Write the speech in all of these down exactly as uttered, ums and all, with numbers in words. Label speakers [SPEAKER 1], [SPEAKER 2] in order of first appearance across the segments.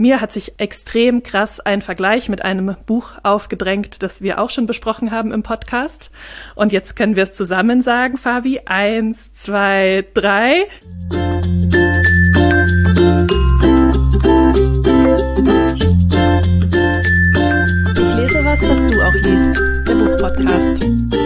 [SPEAKER 1] mir hat sich extrem krass ein Vergleich mit einem Buch aufgedrängt, das wir auch schon besprochen haben im Podcast. Und jetzt können wir es zusammen sagen, Fabi. Eins, zwei, drei. Ich lese was, was du auch liest. Der Buchpodcast.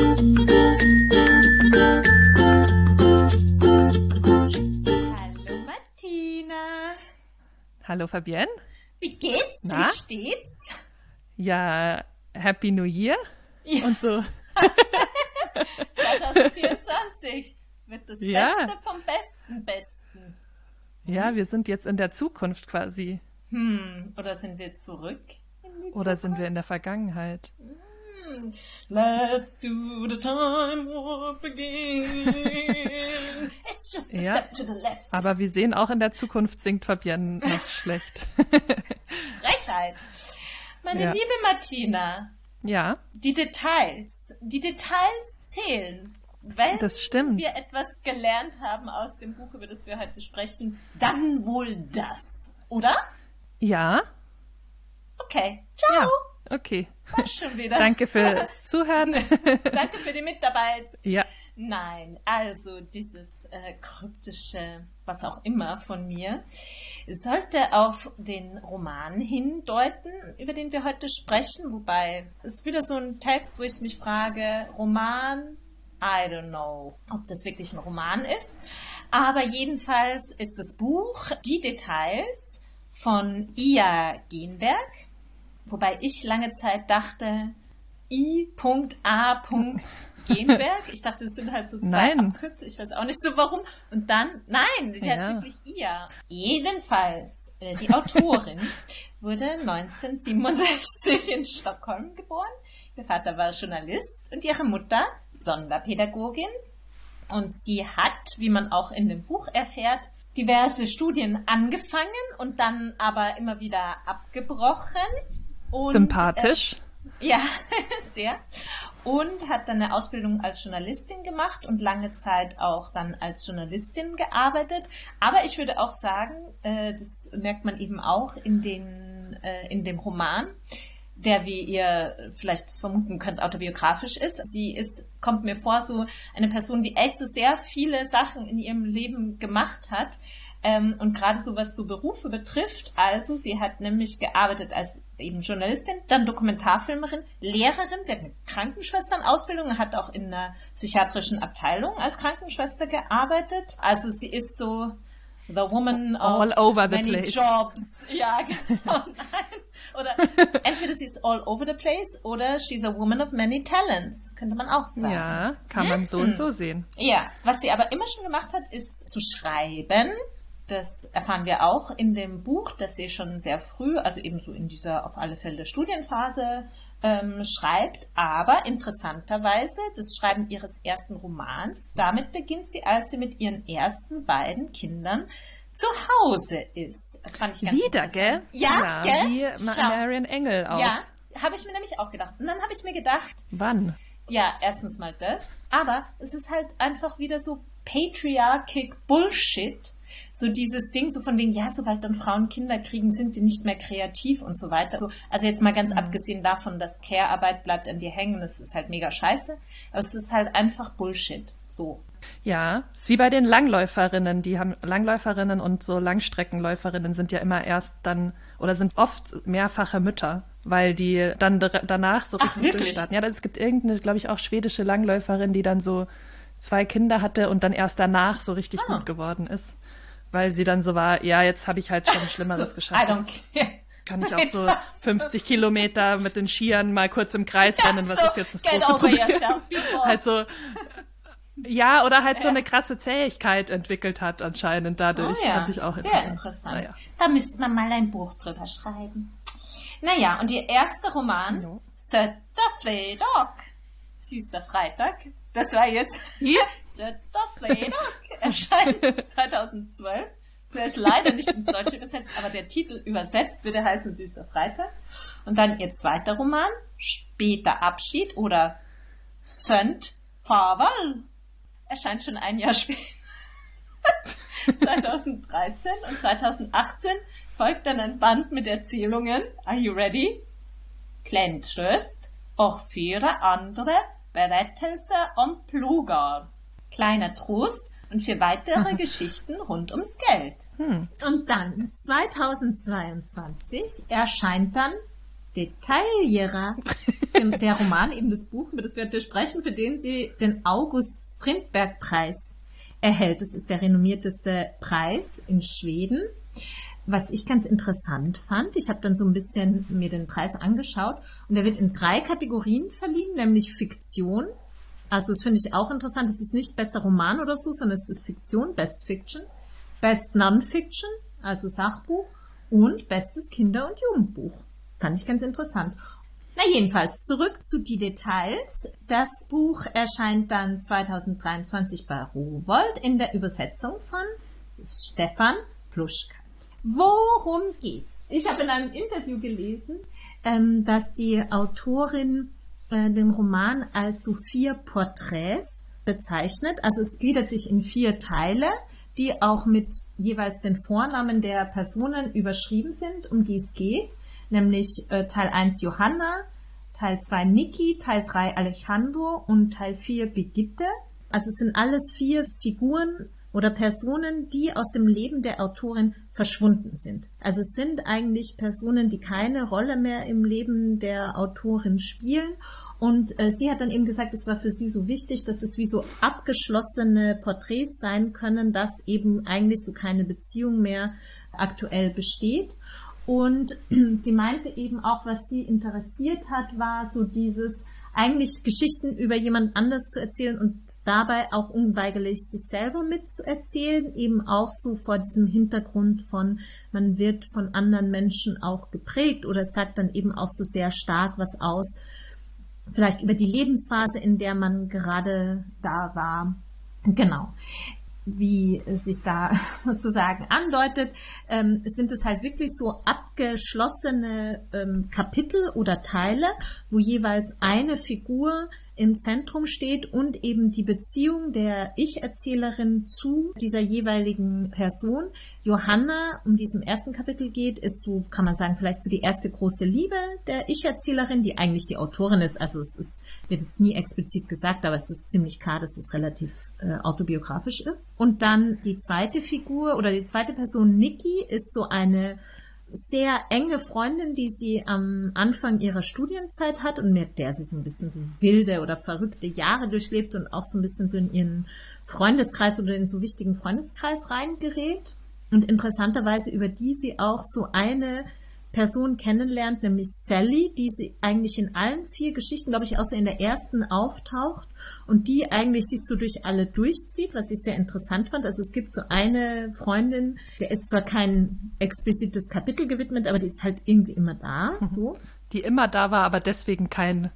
[SPEAKER 2] Hallo Martina.
[SPEAKER 1] Hallo Fabienne.
[SPEAKER 2] Wie geht's?
[SPEAKER 1] Na?
[SPEAKER 2] Wie steht's?
[SPEAKER 1] Ja, Happy New Year
[SPEAKER 2] Ja.
[SPEAKER 1] und so.
[SPEAKER 2] zwanzig vierundzwanzig wird das
[SPEAKER 1] Ja.
[SPEAKER 2] Beste vom Besten Besten.
[SPEAKER 1] Ja, wir sind jetzt in der Zukunft quasi.
[SPEAKER 2] Hm, oder sind wir zurück in die
[SPEAKER 1] Oder sind wir in der Vergangenheit?
[SPEAKER 2] Hm. Let's do the time warp again. It's just a
[SPEAKER 1] Ja.
[SPEAKER 2] step to the left.
[SPEAKER 1] Aber wir sehen auch in der Zukunft singt Fabienne noch schlecht.
[SPEAKER 2] Frechheit. Meine
[SPEAKER 1] Ja.
[SPEAKER 2] liebe Martina,
[SPEAKER 1] Ja,
[SPEAKER 2] die Details, die Details zählen. Wenn
[SPEAKER 1] das stimmt.
[SPEAKER 2] wir etwas gelernt haben aus dem Buch, über das wir heute sprechen, dann wohl das, oder?
[SPEAKER 1] Ja,
[SPEAKER 2] Okay, ciao.
[SPEAKER 1] ja, okay.
[SPEAKER 2] War schon wieder.
[SPEAKER 1] Danke fürs Zuhören.
[SPEAKER 2] Danke für die Mitarbeit.
[SPEAKER 1] Ja,
[SPEAKER 2] Nein, also dieses äh, kryptische, was auch immer von mir, sollte auf den Roman hindeuten, über den wir heute sprechen, wobei es ist wieder so ein Text, wo ich mich frage, Roman, I don't know, ob das wirklich ein Roman ist, aber jedenfalls ist das Buch Die Details von Ia Genberg, wobei ich lange Zeit dachte, I A Genberg. Ich dachte, das sind halt so zwei
[SPEAKER 1] Nein.
[SPEAKER 2] Abkürze. Ich weiß auch nicht so warum. Und dann, nein, die heißt
[SPEAKER 1] Ja.
[SPEAKER 2] wirklich Ia. Jedenfalls, äh, die Autorin wurde neunzehnhundertsiebenundsechzig in Stockholm geboren. Ihr Vater war Journalist und ihre Mutter Sonderpädagogin. Und sie hat, wie man auch in dem Buch erfährt, diverse Studien angefangen und dann aber immer wieder abgebrochen. Und,
[SPEAKER 1] sympathisch.
[SPEAKER 2] Äh, ja, sehr. Und hat dann eine Ausbildung als Journalistin gemacht und lange Zeit auch dann als Journalistin gearbeitet. Aber ich würde auch sagen, äh, das merkt man eben auch in, den, äh, in dem Roman, der, wie ihr vielleicht vermuten könnt, autobiografisch ist. Sie ist, kommt mir vor, so eine Person, die echt so sehr viele Sachen in ihrem Leben gemacht hat. Ähm, und gerade so was so Berufe betrifft. Also sie hat nämlich gearbeitet als eben Journalistin, dann Dokumentarfilmerin, Lehrerin, sie hat eine Krankenschwesternausbildung und hat auch in einer psychiatrischen Abteilung als Krankenschwester gearbeitet. Also sie ist so the woman of
[SPEAKER 1] All over the
[SPEAKER 2] many
[SPEAKER 1] place.
[SPEAKER 2] jobs. Ja, genau. Nein. Oder entweder sie ist all over the place oder she's a woman of many talents, könnte man auch sagen.
[SPEAKER 1] Ja, kann man so und so sehen.
[SPEAKER 2] Ja, was sie aber immer schon gemacht hat, ist zu schreiben. Das erfahren wir auch in dem Buch, das sie schon sehr früh, also eben so in dieser auf alle Fälle Studienphase ähm, schreibt. Aber interessanterweise, das Schreiben ihres ersten Romans, damit beginnt sie, als sie mit ihren ersten beiden Kindern zu Hause ist. Das fand ich ganz
[SPEAKER 1] Wieder, gell?
[SPEAKER 2] Ja, gell?
[SPEAKER 1] Wie Ma-
[SPEAKER 2] Schau.
[SPEAKER 1] Marian Engel auch.
[SPEAKER 2] Ja, habe ich mir nämlich auch gedacht. Und dann habe ich mir gedacht,
[SPEAKER 1] Wann?
[SPEAKER 2] ja, erstens mal das, aber es ist halt einfach wieder so patriarchic Bullshit. So dieses Ding, so von wegen, ja, sobald dann Frauen Kinder kriegen, sind sie nicht mehr kreativ und so weiter. So, also jetzt mal ganz
[SPEAKER 1] Mhm.
[SPEAKER 2] abgesehen davon, dass Care-Arbeit bleibt an dir hängen, das ist halt mega scheiße. Aber es ist halt einfach Bullshit. So.
[SPEAKER 1] Ja, ist wie bei den Langläuferinnen. Die haben Langläuferinnen und so Langstreckenläuferinnen sind ja immer erst dann oder sind oft mehrfache Mütter, weil die dann d- danach so
[SPEAKER 2] Ach,
[SPEAKER 1] richtig
[SPEAKER 2] wirklich?
[SPEAKER 1] durchstarten. Ja, es gibt irgendeine, glaube ich, auch schwedische Langläuferin, die dann so zwei Kinder hatte und dann erst danach so richtig
[SPEAKER 2] Ah.
[SPEAKER 1] gut geworden ist. Weil sie dann so war, ja, jetzt habe ich halt schon Schlimmeres
[SPEAKER 2] So,
[SPEAKER 1] geschafft.
[SPEAKER 2] I don't
[SPEAKER 1] Jetzt
[SPEAKER 2] care.
[SPEAKER 1] kann ich auch so
[SPEAKER 2] Das-
[SPEAKER 1] fünfzig Kilometer mit den Skiern mal kurz im Kreis rennen. Was
[SPEAKER 2] so,
[SPEAKER 1] ist jetzt das
[SPEAKER 2] get
[SPEAKER 1] große
[SPEAKER 2] over
[SPEAKER 1] Problem?
[SPEAKER 2] yourself, before.
[SPEAKER 1] Halt so, ja, oder halt so eine krasse Zähigkeit entwickelt hat anscheinend dadurch.
[SPEAKER 2] Oh ja,
[SPEAKER 1] Fand ich auch
[SPEAKER 2] sehr
[SPEAKER 1] interessant.
[SPEAKER 2] interessant.
[SPEAKER 1] Naja.
[SPEAKER 2] Da müsste man mal ein Buch drüber schreiben. Naja, und ihr erster Roman,
[SPEAKER 1] Jo.
[SPEAKER 2] Sötter Fredag, Süßer Freitag, das war jetzt
[SPEAKER 1] Hier?
[SPEAKER 2] Sötter Fredag, erscheint zweitausendzwölf. Der ist leider nicht ins Deutsche übersetzt, aber der Titel übersetzt würde heißen Süßer Freitag. Und dann ihr zweiter Roman, Später Abschied oder Sönt Farewell, erscheint schon ein Jahr später. zweitausenddreizehn und zweitausendachtzehn folgt dann ein Band mit Erzählungen. Are you ready? Klein Tröst, auch vier andere Berättelser om Plogar. Kleiner Trost und vier weitere Geschichten rund ums Geld.
[SPEAKER 1] Hm.
[SPEAKER 2] Und dann zweitausendzweiundzwanzig erscheint dann Detaillerer, der Roman, eben das Buch, über das wir heute sprechen, für den sie den August Strindberg-Preis erhält. Das ist der renommierteste Preis in Schweden. Was ich ganz interessant fand, ich habe dann so ein bisschen mir den Preis angeschaut und er wird in drei Kategorien verliehen, nämlich Fiktion. Also das finde ich auch interessant, es ist nicht bester Roman oder so, sondern es ist Fiktion, Best Fiction, Best Non-Fiction, also Sachbuch und Bestes Kinder- und Jugendbuch. Fand ich ganz interessant. Na jedenfalls, zurück zu die Details. Das Buch erscheint dann zweitausenddreiundzwanzig bei Rowohlt in der Übersetzung von Stefan Pluschkat. Worum geht's? Ich habe in einem Interview gelesen, ähm, dass die Autorin äh, den Roman als so vier Porträts bezeichnet. Also es gliedert sich in vier Teile, die auch mit jeweils den Vornamen der Personen überschrieben sind, um die es geht. Nämlich äh, Teil eins Johanna, Teil zwei Niki, Teil drei Alejandro und Teil vier Brigitte. Also es sind alles vier Figuren oder Personen, die aus dem Leben der Autorin verschwunden sind. Also es sind eigentlich Personen, die keine Rolle mehr im Leben der Autorin spielen. Und äh, sie hat dann eben gesagt, es war für sie so wichtig, dass es wie so abgeschlossene Porträts sein können, dass eben eigentlich so keine Beziehung mehr aktuell besteht. Und sie meinte eben auch, was sie interessiert hat, war so dieses eigentlich Geschichten über jemand anders zu erzählen und dabei auch unweigerlich sich selber mitzuerzählen, eben auch so vor diesem Hintergrund von, man wird von anderen Menschen auch geprägt oder es sagt dann eben auch so sehr stark was aus, vielleicht über die Lebensphase, in der man gerade da war. Genau. Wie es sich da sozusagen andeutet, ähm, sind es halt wirklich so abgeschlossene ähm, Kapitel oder Teile, wo jeweils eine Figur im Zentrum steht und eben die Beziehung der Ich-Erzählerin zu dieser jeweiligen Person. Johanna, um die es im ersten Kapitel geht, ist so, kann man sagen, vielleicht so die erste große Liebe der Ich-Erzählerin, die eigentlich die Autorin ist. Also es ist, wird jetzt nie explizit gesagt, aber es ist ziemlich klar, dass es relativ äh, autobiografisch ist. Und dann die zweite Figur oder die zweite Person, Niki, ist so eine sehr enge Freundin, die sie am Anfang ihrer Studienzeit hat und mit der sie so ein bisschen so wilde oder verrückte Jahre durchlebt und auch so ein bisschen so in ihren Freundeskreis oder in so wichtigen Freundeskreis reingerät. Und interessanterweise über die sie auch so eine Person kennenlernt, nämlich Sally, die sie eigentlich in allen vier Geschichten, glaube ich, außer in der ersten auftaucht und die eigentlich sich so durch alle durchzieht, was ich sehr interessant fand. Also es gibt so eine Freundin, der ist zwar kein explizites Kapitel gewidmet, aber die ist halt irgendwie immer da. So.
[SPEAKER 1] Die immer da war, aber deswegen kein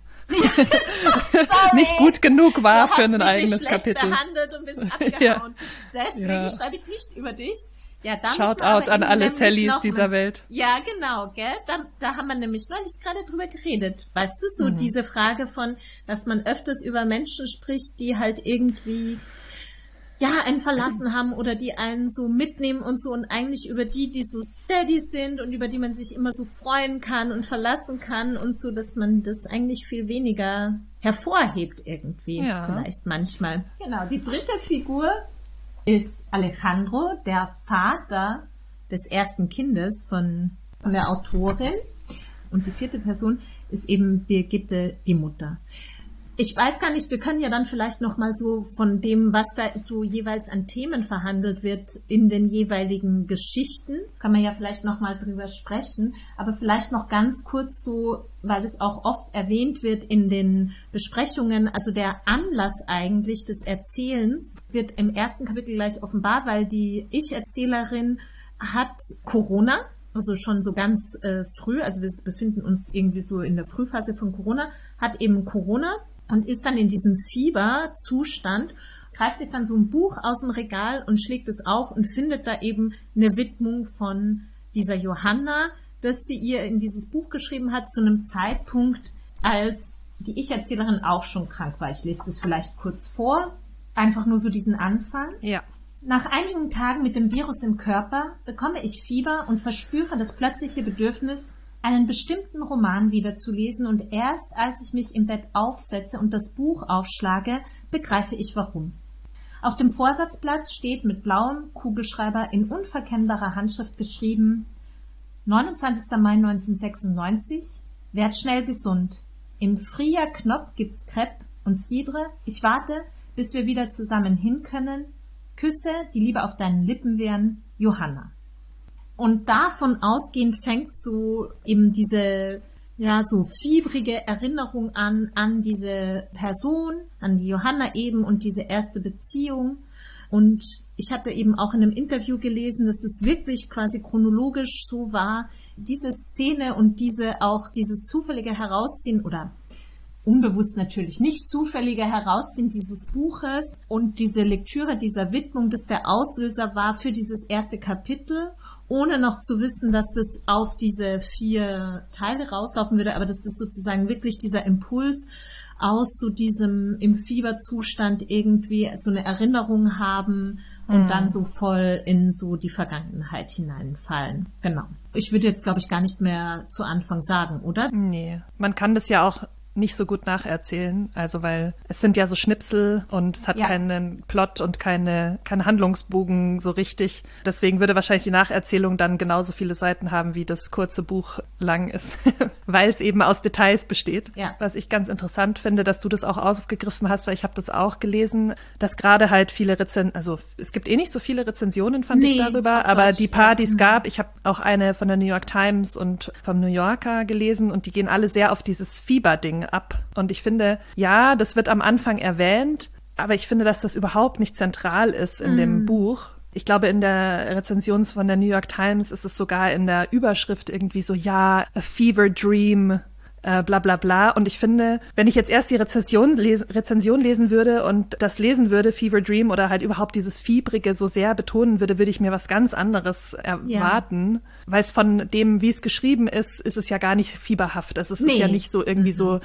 [SPEAKER 1] nicht gut genug war
[SPEAKER 2] du
[SPEAKER 1] für ein
[SPEAKER 2] hast mich
[SPEAKER 1] eigenes
[SPEAKER 2] nicht schlecht
[SPEAKER 1] Kapitel.
[SPEAKER 2] behandelt und bist abgehauen.
[SPEAKER 1] Ja.
[SPEAKER 2] Deswegen
[SPEAKER 1] Ja.
[SPEAKER 2] schreibe ich nicht über dich. Ja, da
[SPEAKER 1] Shoutout
[SPEAKER 2] aber
[SPEAKER 1] an alle
[SPEAKER 2] nämlich
[SPEAKER 1] Sallys
[SPEAKER 2] noch
[SPEAKER 1] dieser
[SPEAKER 2] mal-
[SPEAKER 1] Welt.
[SPEAKER 2] Ja, genau, gell? Da, da haben wir nämlich neulich gerade drüber geredet. Weißt du, so
[SPEAKER 1] Mhm.
[SPEAKER 2] diese Frage von, dass man öfters über Menschen spricht, die halt irgendwie, ja, einen verlassen haben oder die einen so mitnehmen und so und eigentlich über die, die so steady sind und über die man sich immer so freuen kann und verlassen kann und so, dass man das eigentlich viel weniger hervorhebt irgendwie,
[SPEAKER 1] Ja.
[SPEAKER 2] vielleicht manchmal. Genau, die dritte Figur ist Alejandro, der Vater des ersten Kindes von, von der Autorin. Und die vierte Person ist eben Brigitte, die Mutter. Ich weiß gar nicht, wir können ja dann vielleicht noch mal so von dem, was da so jeweils an Themen verhandelt wird in den jeweiligen Geschichten, kann man ja vielleicht noch mal drüber sprechen, aber vielleicht noch ganz kurz so, weil es auch oft erwähnt wird in den Besprechungen, also der Anlass eigentlich des Erzählens wird im ersten Kapitel gleich offenbar, weil die Ich-Erzählerin hat Corona, also schon so ganz äh, früh, also wir befinden uns irgendwie so in der Frühphase von Corona, hat eben Corona und ist dann in diesem Fieberzustand, greift sich dann so ein Buch aus dem Regal und schlägt es auf und findet da eben eine Widmung von dieser Johanna, dass sie ihr in dieses Buch geschrieben hat, zu einem Zeitpunkt, als die Ich-Erzählerin auch schon krank war. Ich lese das vielleicht kurz vor, einfach nur so diesen Anfang.
[SPEAKER 1] Ja.
[SPEAKER 2] Nach einigen Tagen mit dem Virus im Körper bekomme ich Fieber und verspüre das plötzliche Bedürfnis, einen bestimmten Roman wiederzulesen, und erst als ich mich im Bett aufsetze und das Buch aufschlage, begreife ich warum. Auf dem Vorsatzblatt steht mit blauem Kugelschreiber in unverkennbarer Handschrift geschrieben: neunundzwanzigster Mai neunzehnhundertsechsundneunzig, werd schnell gesund. Im Frühjahr Knopf gibt's Crepe und Cidre. Ich warte, bis wir wieder zusammen hin können. Küsse, die lieber auf deinen Lippen wären, Johanna. Und davon ausgehend fängt so eben diese, ja, so fiebrige Erinnerung an, an diese Person, an die Johanna eben und diese erste Beziehung. Und ich hatte eben auch in einem Interview gelesen, dass es wirklich quasi chronologisch so war, diese Szene und diese auch dieses zufällige Herausziehen oder unbewusst natürlich nicht zufällige Herausziehen dieses Buches und diese Lektüre dieser Widmung, das der Auslöser war für dieses erste Kapitel, ohne noch zu wissen, dass das auf diese vier Teile rauslaufen würde, aber das ist sozusagen wirklich dieser Impuls aus so diesem im Fieberzustand irgendwie so eine Erinnerung haben und mhm. dann so voll in so die Vergangenheit hineinfallen. Genau. Ich würde jetzt, glaube ich, gar nicht mehr zu Anfang sagen, oder?
[SPEAKER 1] Nee, man kann das ja auch nicht so gut nacherzählen, also weil es sind ja so Schnipsel und es hat ja. keinen Plot und keine keinen Handlungsbogen so richtig. Deswegen würde wahrscheinlich die Nacherzählung dann genauso viele Seiten haben, wie das kurze Buch lang ist, weil es eben aus Details besteht. Ja. Was ich ganz interessant finde, dass du das auch aufgegriffen hast, weil ich habe das auch gelesen, dass gerade halt viele Rezensionen, also es gibt eh nicht so viele Rezensionen, fand nee, ich darüber, aber Deutsch, die paar, die es ja. gab, ich habe auch eine von der New York Times und vom New Yorker gelesen und die gehen alle sehr auf dieses Fieberding ab. Und ich finde, ja, das wird am Anfang erwähnt, aber ich finde, dass das überhaupt nicht zentral ist in mm. dem Buch. Ich glaube, in der Rezension von der New York Times ist es sogar in der Überschrift irgendwie so, ja, a fever dream, äh, bla bla bla. Und ich finde, wenn ich jetzt erst die Rezension, les- Rezension lesen würde und das lesen würde, Fever Dream, oder halt überhaupt dieses Fiebrige so sehr betonen würde, würde ich mir was ganz anderes erwarten. Ja. Weil es von dem, wie es geschrieben ist, ist es ja gar nicht fieberhaft. Es ist, nee. ist ja nicht so irgendwie mhm. so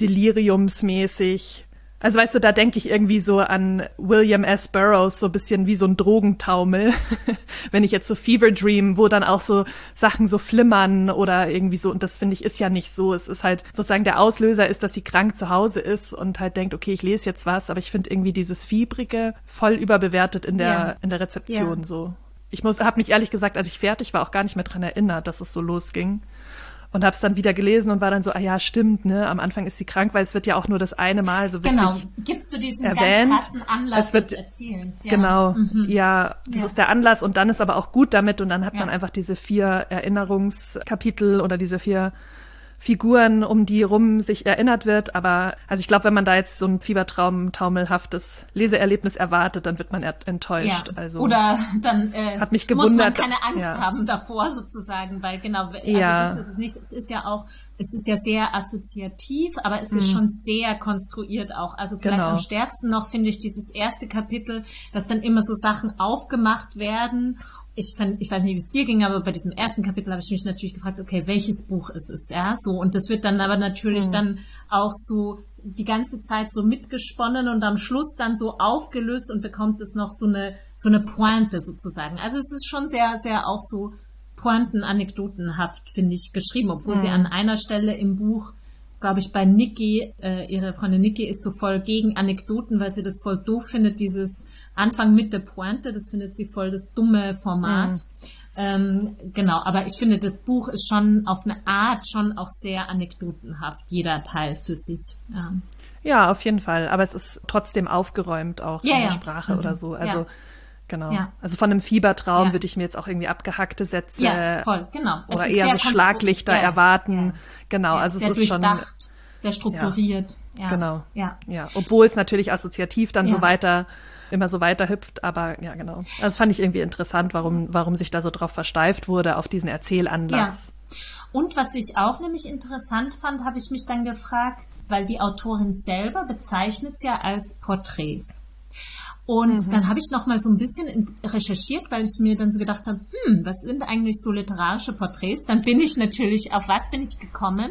[SPEAKER 1] deliriumsmäßig. Also weißt du, da denke ich irgendwie so an William S. Burroughs, so ein bisschen wie so ein Drogentaumel. Wenn ich jetzt so Fever Dream, wo dann auch so Sachen so flimmern oder irgendwie so, und das finde ich ist ja nicht so. Es ist halt sozusagen der Auslöser ist, dass sie krank zu Hause ist und halt denkt, okay, ich lese jetzt was, aber ich finde irgendwie dieses Fiebrige voll überbewertet in der, ja. in der Rezeption ja. so. Ich muss, habe mich ehrlich gesagt, als ich fertig war, auch gar nicht mehr dran erinnert, dass es so losging. Und habe es dann wieder gelesen und war dann so, ah ja, stimmt, ne, am Anfang ist sie krank, weil es wird ja auch nur das eine Mal so wirklich
[SPEAKER 2] Genau, gibst du diesen
[SPEAKER 1] erwähnt.
[SPEAKER 2] ganz krassen Anlass
[SPEAKER 1] es wird,
[SPEAKER 2] des Erzählens. Ja.
[SPEAKER 1] Genau, mhm. ja, das
[SPEAKER 2] ja.
[SPEAKER 1] ist der Anlass und dann ist aber auch gut damit und dann hat
[SPEAKER 2] ja.
[SPEAKER 1] man einfach diese vier Erinnerungskapitel oder diese vier Figuren, um die rum sich erinnert wird, aber also ich glaube, wenn man da jetzt so ein Fiebertraum-taumelhaftes Leseerlebnis erwartet, dann wird man enttäuscht.
[SPEAKER 2] Ja.
[SPEAKER 1] Also
[SPEAKER 2] oder dann äh,
[SPEAKER 1] hat mich gewundert,
[SPEAKER 2] muss man keine Angst
[SPEAKER 1] ja.
[SPEAKER 2] haben davor sozusagen, weil genau, also
[SPEAKER 1] ja.
[SPEAKER 2] das ist es nicht, es ist ja auch, es ist ja sehr assoziativ, aber es ist hm. schon sehr konstruiert auch. Also vielleicht
[SPEAKER 1] genau.
[SPEAKER 2] am stärksten noch finde ich dieses erste Kapitel, dass dann immer so Sachen aufgemacht werden. Ich fand, ich weiß nicht, wie es dir ging, aber bei diesem ersten Kapitel habe ich mich natürlich gefragt, okay, welches Buch ist es, ja, so, und das wird dann aber natürlich mhm. dann auch so die ganze Zeit so mitgesponnen und am Schluss dann so aufgelöst und bekommt es noch so eine, so eine Pointe sozusagen. Also es ist schon sehr, sehr auch so Pointen-anekdotenhaft, finde ich, geschrieben, obwohl mhm. sie an einer Stelle im Buch, glaube ich, bei Nikki, äh, ihre Freundin Nikki ist so voll gegen Anekdoten, weil sie das voll doof findet, dieses Anfang mit der Pointe, das findet sie voll das dumme Format. Mhm. Ähm, genau, aber ich finde, das Buch ist schon auf eine Art schon auch sehr anekdotenhaft, jeder Teil für sich. Ja,
[SPEAKER 1] ja auf jeden Fall, aber es ist trotzdem aufgeräumt auch
[SPEAKER 2] ja,
[SPEAKER 1] in der
[SPEAKER 2] ja.
[SPEAKER 1] Sprache
[SPEAKER 2] mhm.
[SPEAKER 1] oder so. Also
[SPEAKER 2] ja.
[SPEAKER 1] genau.
[SPEAKER 2] Ja.
[SPEAKER 1] Also von einem Fiebertraum
[SPEAKER 2] ja.
[SPEAKER 1] würde ich mir jetzt auch irgendwie abgehackte Sätze
[SPEAKER 2] ja, voll, genau.
[SPEAKER 1] oder eher so Schlaglichter
[SPEAKER 2] ja.
[SPEAKER 1] erwarten.
[SPEAKER 2] Ja.
[SPEAKER 1] Genau,
[SPEAKER 2] ja.
[SPEAKER 1] also
[SPEAKER 2] sehr
[SPEAKER 1] es ist schon
[SPEAKER 2] sehr strukturiert.
[SPEAKER 1] Ja.
[SPEAKER 2] Ja.
[SPEAKER 1] Genau.
[SPEAKER 2] Ja.
[SPEAKER 1] ja, obwohl es natürlich assoziativ dann
[SPEAKER 2] ja.
[SPEAKER 1] so weiter immer so weiter hüpft, aber ja, genau. Also das fand ich irgendwie interessant, warum warum sich da so drauf versteift wurde, auf diesen Erzählanlass.
[SPEAKER 2] Ja. Und was ich auch nämlich interessant fand, habe ich mich dann gefragt, weil die Autorin selber bezeichnet es ja als Porträts. Und mhm. dann habe ich noch mal so ein bisschen recherchiert, weil ich mir dann so gedacht habe, hm, was sind eigentlich so literarische Porträts? Dann bin ich natürlich, auf was bin ich gekommen?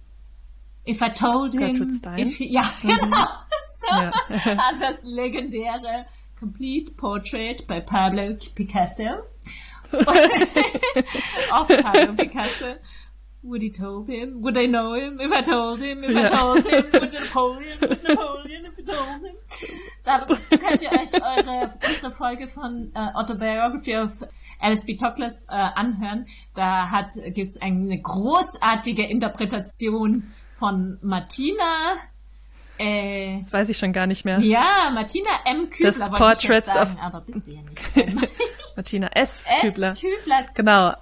[SPEAKER 2] If I told him,
[SPEAKER 1] Gertrude Stein.
[SPEAKER 2] If he, ja,
[SPEAKER 1] mhm.
[SPEAKER 2] genau. So, ja. An das legendäre Complete Portrait by Pablo Picasso. Of Pablo Picasso. Would he told him? Would I know him if I told him? If I told him? Would Napoleon? Would Napoleon if I told him? Dazu könnt ihr euch eure, unsere Folge von uh, Autobiography of Alice B. Toklas uh, anhören. Da hat, gibt's eine großartige Interpretation von Martina. Äh,
[SPEAKER 1] das weiß ich schon gar nicht mehr.
[SPEAKER 2] Ja, Martina M. Kübler
[SPEAKER 1] das
[SPEAKER 2] wollte ich jetzt sagen,
[SPEAKER 1] of
[SPEAKER 2] aber bist du ja nicht.
[SPEAKER 1] Martina S. Kübler.
[SPEAKER 2] S. Kübler.
[SPEAKER 1] Genau.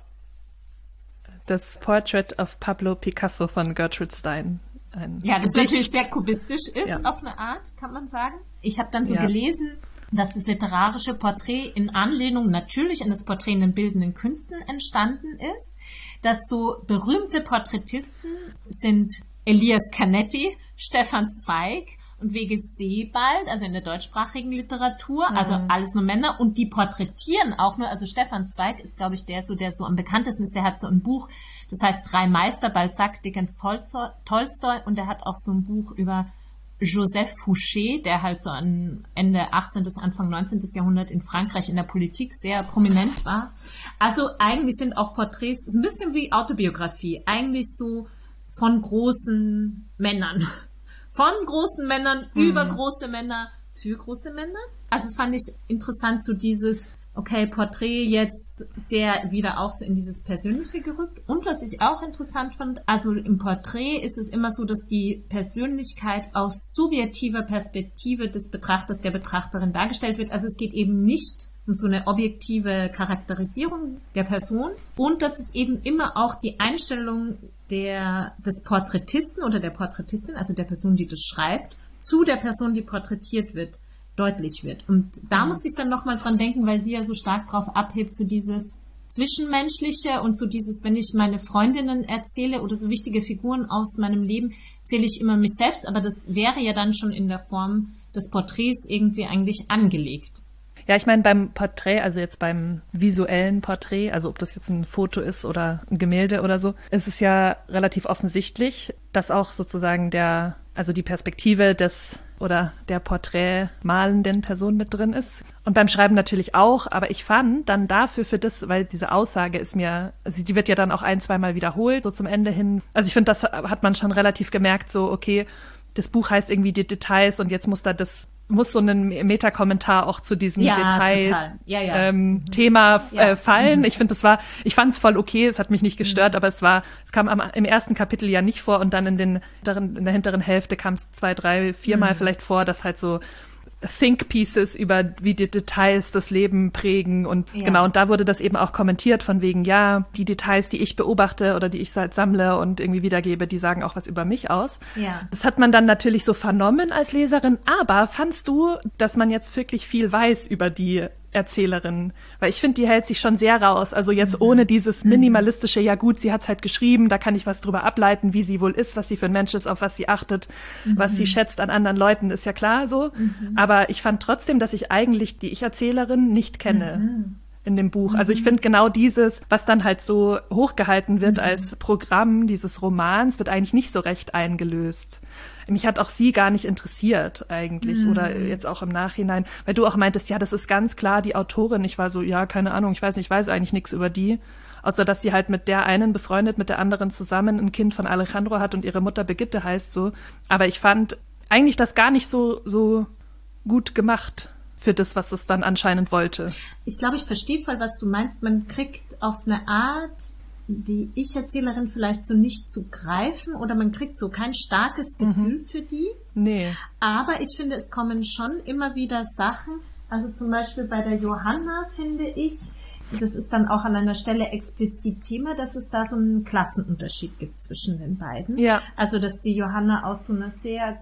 [SPEAKER 1] Das Portrait of Pablo Picasso von Gertrude Stein. Ein
[SPEAKER 2] ja, das
[SPEAKER 1] Gedicht.
[SPEAKER 2] natürlich sehr kubistisch ist, ja. Auf eine Art, kann man sagen. Ich habe dann so ja. gelesen, dass das literarische Porträt in Anlehnung natürlich an das Porträt in den bildenden Künsten entstanden ist, dass so berühmte Porträtisten sind Elias Canetti, Stefan Zweig und W G Sebald, also in der deutschsprachigen Literatur, mhm. also alles nur Männer, und die porträtieren auch nur, also Stefan Zweig ist, glaube ich, der so, der so am bekanntesten ist, der hat so ein Buch, das heißt Drei Meister, Balzac, Dickens, Tolstoi, und der hat auch so ein Buch über Joseph Fouché, der halt so an Ende achtzehnten Anfang neunzehnten Jahrhundert in Frankreich in der Politik sehr prominent war. Also eigentlich sind auch Porträts, ein bisschen wie Autobiografie, eigentlich so von großen Männern. Von großen Männern mhm. über große Männer für große Männer. Also das fand ich interessant, so dieses, okay, Porträt jetzt sehr wieder auch so in dieses Persönliche gerückt. Und was ich auch interessant fand, also im Porträt ist es immer so, dass die Persönlichkeit aus subjektiver Perspektive des Betrachters, der Betrachterin dargestellt wird. Also es geht eben nicht um so eine objektive Charakterisierung der Person. Und dass es eben immer auch die Einstellung der, des Porträtisten oder der Porträtistin, also der Person, die das schreibt, zu der Person, die porträtiert wird, deutlich wird. Und da mhm. muss ich dann nochmal dran denken, weil sie ja so stark drauf abhebt, zu dieses Zwischenmenschliche und zu dieses, wenn ich meine Freundinnen erzähle oder so wichtige Figuren aus meinem Leben, zähle ich immer mich selbst, aber das wäre ja dann schon in der Form des Porträts irgendwie eigentlich angelegt.
[SPEAKER 1] Ja, ich meine, beim Porträt, also jetzt beim visuellen Porträt, also ob das jetzt ein Foto ist oder ein Gemälde oder so, ist es ja relativ offensichtlich, dass auch sozusagen der, also die Perspektive des oder der porträtmalenden Person mit drin ist. Und beim Schreiben natürlich auch, aber ich fand dann dafür für das, weil diese Aussage ist mir, also die wird ja dann auch ein, zweimal wiederholt, so zum Ende hin. Also ich finde, das hat man schon relativ gemerkt, so okay, das Buch heißt irgendwie die Details und jetzt muss da das muss so ein Metakommentar auch zu diesem
[SPEAKER 2] ja,
[SPEAKER 1] Detail
[SPEAKER 2] ja, ja.
[SPEAKER 1] Ähm, mhm. Thema
[SPEAKER 2] ja.
[SPEAKER 1] äh, fallen. Mhm. Ich finde, das war, ich fand es voll okay, es hat mich nicht gestört, mhm. aber es war, es kam am, im ersten Kapitel ja nicht vor und dann in den in der hinteren Hälfte kam es zwei, drei, viermal mhm. vielleicht vor, dass halt so Think Pieces über wie die Details das Leben prägen und ja. genau, und da wurde das eben auch kommentiert von wegen, ja, die Details, die ich beobachte oder die ich halt sammle und irgendwie wiedergebe, die sagen auch was über mich aus.
[SPEAKER 2] Ja.
[SPEAKER 1] Das hat man dann natürlich so vernommen als Leserin, aber fandst du, dass man jetzt wirklich viel weiß über die Erzählerin? Weil ich finde, die hält sich schon sehr raus. Also jetzt mhm. ohne dieses minimalistische, ja gut, sie hat's halt geschrieben, da kann ich was drüber ableiten, wie sie wohl ist, was sie für ein Mensch ist, auf was sie achtet, mhm. was sie schätzt an anderen Leuten, ist ja klar so. Mhm. Aber ich fand trotzdem, dass ich eigentlich die Ich-Erzählerin nicht kenne. Mhm. in dem Buch. Also ich finde genau dieses, was dann halt so hochgehalten wird mhm. als Programm dieses Romans, wird eigentlich nicht so recht eingelöst. Mich hat auch sie gar nicht interessiert eigentlich mhm. oder jetzt auch im Nachhinein, weil du auch meintest, ja, das ist ganz klar die Autorin. Ich war so, ja, keine Ahnung, ich weiß nicht, ich weiß eigentlich nichts über die, außer dass sie halt mit der einen befreundet, mit der anderen zusammen ein Kind von Alejandro hat und ihre Mutter Brigitte heißt so. Aber ich fand eigentlich das gar nicht so, so gut gemacht für das, was es dann anscheinend wollte.
[SPEAKER 2] Ich glaube, ich verstehe voll, was du meinst. Man kriegt auf eine Art die Ich-Erzählerin vielleicht so nicht zu greifen oder man kriegt so kein starkes Gefühl mhm. für die.
[SPEAKER 1] Nee.
[SPEAKER 2] Aber ich finde, es kommen schon immer wieder Sachen, also zum Beispiel bei der Johanna finde ich, das ist dann auch an einer Stelle explizit Thema, dass es da so einen Klassenunterschied gibt zwischen den beiden.
[SPEAKER 1] Ja.
[SPEAKER 2] Also, dass die Johanna aus so einer sehr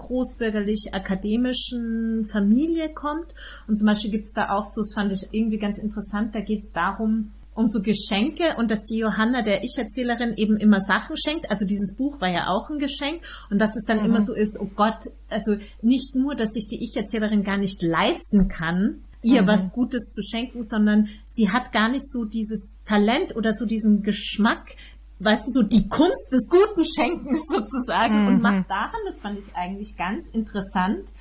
[SPEAKER 2] großbürgerlich-akademischen Familie kommt. Und zum Beispiel gibt es da auch so, das fand ich irgendwie ganz interessant, da geht es darum, um so Geschenke und dass die Johanna der Ich-Erzählerin eben immer Sachen schenkt. Also dieses Buch war ja auch ein Geschenk und dass es dann mhm. immer so ist, oh Gott, also nicht nur, dass sich die Ich-Erzählerin gar nicht leisten kann, ihr mhm. was Gutes zu schenken, sondern sie hat gar nicht so dieses Talent oder so diesen Geschmack, weißt du, so die Kunst des guten Schenkens sozusagen mhm. und macht daran, das fand ich eigentlich ganz interessant,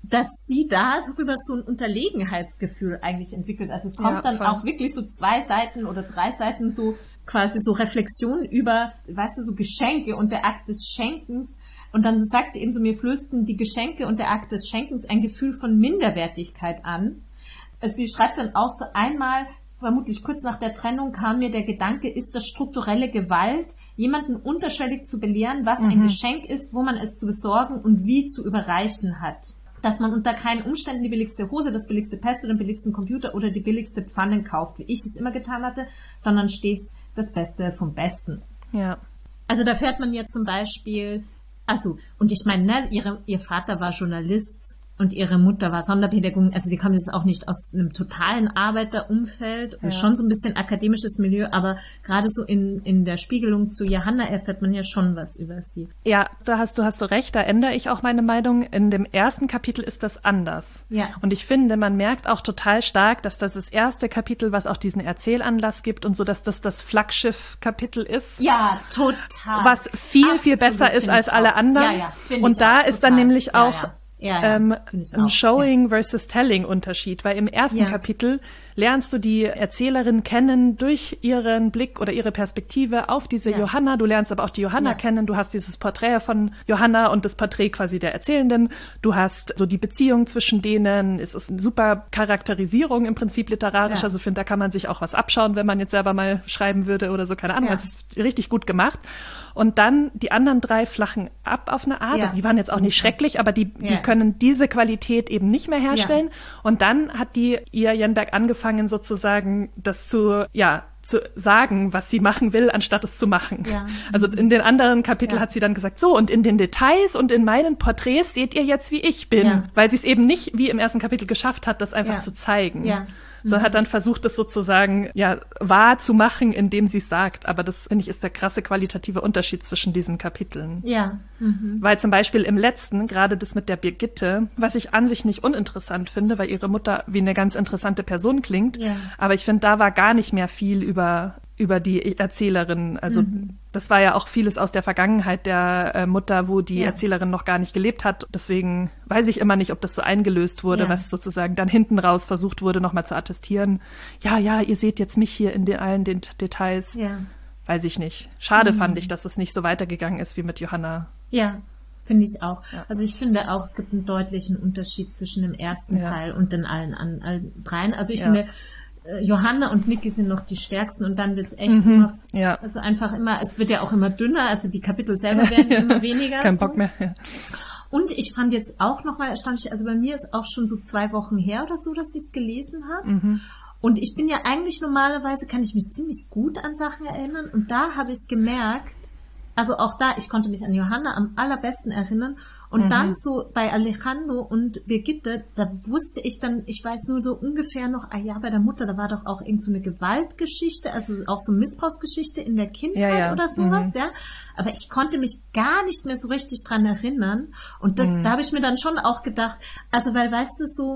[SPEAKER 2] dass sie da so über so ein Unterlegenheitsgefühl eigentlich entwickelt. Also es kommt ja, dann auch wirklich so zwei Seiten oder drei Seiten so quasi so Reflexionen über, weißt du, so Geschenke und der Akt des Schenkens. Und dann sagt sie eben so, mir flößten die Geschenke und der Akt des Schenkens ein Gefühl von Minderwertigkeit an. Also sie schreibt dann auch so, einmal, vermutlich kurz nach der Trennung, kam mir der Gedanke, ist das strukturelle Gewalt, jemanden unterschwellig zu belehren, was mhm. ein Geschenk ist, wo man es zu besorgen und wie zu überreichen hat. Dass man unter keinen Umständen die billigste Hose, das billigste Pest oder den billigsten Computer oder die billigste Pfanne kauft, wie ich es immer getan hatte, sondern stets das Beste vom Besten.
[SPEAKER 1] Ja.
[SPEAKER 2] Also da fährt man ja zum Beispiel, also, und ich meine, ne, ihre, ihr Vater war Journalist und ihre Mutter war Sonderpädagogin, also die kommen jetzt auch nicht aus einem totalen Arbeiterumfeld, das ist schon so ein bisschen akademisches Milieu, aber gerade so in, in der Spiegelung zu Johanna erfährt man ja schon was über sie.
[SPEAKER 1] Ja, da hast du, hast du recht, da ändere ich auch meine Meinung. In dem ersten Kapitel ist das anders.
[SPEAKER 2] Ja.
[SPEAKER 1] Und ich finde, man merkt auch total stark, dass das das erste Kapitel, was auch diesen Erzählanlass gibt und so, dass das das Flaggschiff-Kapitel ist.
[SPEAKER 2] Ja, total.
[SPEAKER 1] Was viel,
[SPEAKER 2] Absolut,
[SPEAKER 1] viel besser ist als alle anderen.
[SPEAKER 2] Ja, ja,
[SPEAKER 1] und da
[SPEAKER 2] auch,
[SPEAKER 1] ist
[SPEAKER 2] total.
[SPEAKER 1] dann nämlich
[SPEAKER 2] ja,
[SPEAKER 1] auch
[SPEAKER 2] ja. Ja, ja,
[SPEAKER 1] ähm, ein
[SPEAKER 2] auch,
[SPEAKER 1] Showing
[SPEAKER 2] ja.
[SPEAKER 1] versus Telling Unterschied, weil im ersten
[SPEAKER 2] ja.
[SPEAKER 1] Kapitel lernst du die Erzählerin kennen durch ihren Blick oder ihre Perspektive auf diese ja. Johanna. Du lernst aber auch die Johanna ja. kennen. Du hast dieses Porträt von Johanna und das Porträt quasi der Erzählenden. Du hast so die Beziehung zwischen denen. Es ist eine super Charakterisierung im Prinzip literarisch. Ja. Also ich finde, da kann man sich auch was abschauen, wenn man jetzt selber mal schreiben würde oder so. Keine Ahnung.
[SPEAKER 2] Ja.
[SPEAKER 1] Es ist richtig gut gemacht. Und dann die anderen drei flachen ab auf eine Art.
[SPEAKER 2] Ja.
[SPEAKER 1] Also die waren jetzt auch nicht schrecklich, aber die, die
[SPEAKER 2] ja.
[SPEAKER 1] können diese Qualität eben nicht mehr herstellen.
[SPEAKER 2] Ja.
[SPEAKER 1] Und dann hat die ihr Jenberg angefangen, sozusagen das zu, ja, zu sagen, was sie machen will, anstatt es zu machen.
[SPEAKER 2] Ja.
[SPEAKER 1] Also in den anderen Kapiteln
[SPEAKER 2] ja.
[SPEAKER 1] hat sie dann gesagt, so, und in den Details und in meinen Porträts seht ihr jetzt, wie ich bin.
[SPEAKER 2] Ja.
[SPEAKER 1] Weil sie es eben nicht, wie im ersten Kapitel, geschafft hat, das einfach
[SPEAKER 2] ja.
[SPEAKER 1] zu zeigen.
[SPEAKER 2] Ja.
[SPEAKER 1] So hat dann versucht, das sozusagen ja wahr zu machen, indem sie es sagt. Aber das, finde ich, ist der krasse qualitative Unterschied zwischen diesen Kapiteln.
[SPEAKER 2] Ja. Mhm.
[SPEAKER 1] Weil zum Beispiel im letzten, gerade das mit der Birgitte, was ich an sich nicht uninteressant finde, weil ihre Mutter wie eine ganz interessante Person klingt.
[SPEAKER 2] Ja.
[SPEAKER 1] Aber ich finde, da war gar nicht mehr viel über über die Erzählerin. Also mhm. das war ja auch vieles aus der Vergangenheit der äh, Mutter, wo die ja. Erzählerin noch gar nicht gelebt hat. Deswegen weiß ich immer nicht, ob das so eingelöst wurde, ja. was sozusagen dann hinten raus versucht wurde, nochmal zu attestieren. Ja, ja, ihr seht jetzt mich hier in den, allen den Details.
[SPEAKER 2] Ja.
[SPEAKER 1] Weiß ich nicht. Schade
[SPEAKER 2] mhm.
[SPEAKER 1] fand ich, dass es nicht so weitergegangen ist wie mit Johanna.
[SPEAKER 2] Ja, finde ich auch.
[SPEAKER 1] Ja.
[SPEAKER 2] Also ich finde auch, es gibt einen deutlichen Unterschied zwischen dem ersten
[SPEAKER 1] ja.
[SPEAKER 2] Teil und den allen, allen, allen dreien. Also ich
[SPEAKER 1] ja.
[SPEAKER 2] finde, Johanna und Niki sind noch die stärksten und dann wird's echt
[SPEAKER 1] mhm,
[SPEAKER 2] immer,
[SPEAKER 1] ja.
[SPEAKER 2] also einfach immer, es wird ja auch immer dünner, also die Kapitel selber werden ja, immer weniger.
[SPEAKER 1] Kein
[SPEAKER 2] so.
[SPEAKER 1] Bock mehr. Ja.
[SPEAKER 2] Und ich fand jetzt auch nochmal erstaunlich, also bei mir ist auch schon so zwei Wochen her oder so, dass ich es gelesen habe.
[SPEAKER 1] Mhm.
[SPEAKER 2] Und ich bin ja eigentlich normalerweise, kann ich mich ziemlich gut an Sachen erinnern und da habe ich gemerkt, also auch da, ich konnte mich an Johanna am allerbesten erinnern. Und mhm. dann so bei Alejandro und Birgitte, da wusste ich dann, ich weiß nur so ungefähr noch, ah ja, bei der Mutter, da war doch auch irgend so eine Gewaltgeschichte, also auch so Missbrauchsgeschichte in der Kindheit
[SPEAKER 1] ja, ja.
[SPEAKER 2] oder sowas,
[SPEAKER 1] mhm.
[SPEAKER 2] ja. Aber ich konnte mich gar nicht mehr so richtig dran erinnern. Und das, mhm. da habe ich mir dann schon auch gedacht, also weil, weißt du, so,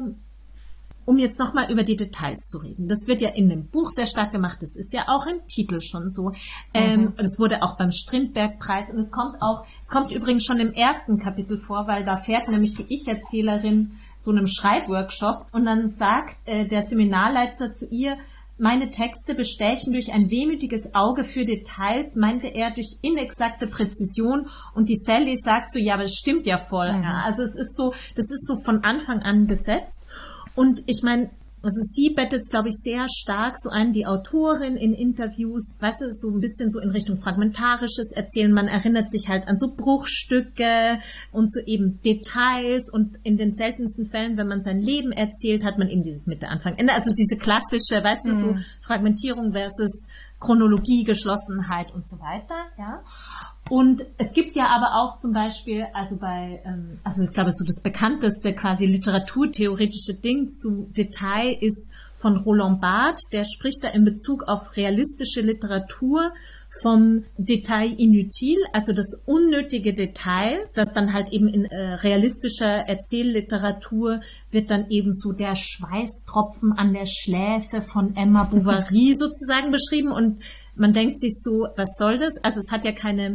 [SPEAKER 2] um jetzt nochmal über die Details zu reden. Das wird ja in dem Buch sehr stark gemacht. Das ist ja auch im Titel schon so. Ähm, mhm. Das wurde auch beim Strindberg-Preis und es kommt auch, es kommt übrigens schon im ersten Kapitel vor, weil da fährt nämlich die Ich-Erzählerin so einem Schreibworkshop und dann sagt äh, der Seminarleiter zu ihr, meine Texte bestechen durch ein wehmütiges Auge für Details, meinte er durch inexakte Präzision und die Sally sagt so, ja, aber das stimmt ja voll. Mhm. Ja, also es ist so, das ist so von Anfang an besetzt. Und ich meine, also sie bettet es, glaube ich, sehr stark so ein, die Autorin in Interviews, weißt du, so ein bisschen so in Richtung fragmentarisches Erzählen. Man erinnert sich halt an so Bruchstücke und so eben Details und in den seltensten Fällen, wenn man sein Leben erzählt, hat man eben dieses Mitte, Anfang, Ende. Also diese klassische, weißt du, so Fragmentierung versus Chronologie, Geschlossenheit und so weiter, ja. Und es gibt ja aber auch zum Beispiel, also bei, ähm, also ich glaube, so das bekannteste quasi literaturtheoretische Ding zu Detail ist von Roland Barthes, der spricht da in Bezug auf realistische Literatur vom Detail inutile, also das unnötige Detail, das dann halt eben in äh, realistischer Erzählliteratur wird dann eben so der Schweißtropfen an der Schläfe von Emma Bovary sozusagen beschrieben und man denkt sich so, was soll das? Also es hat ja keine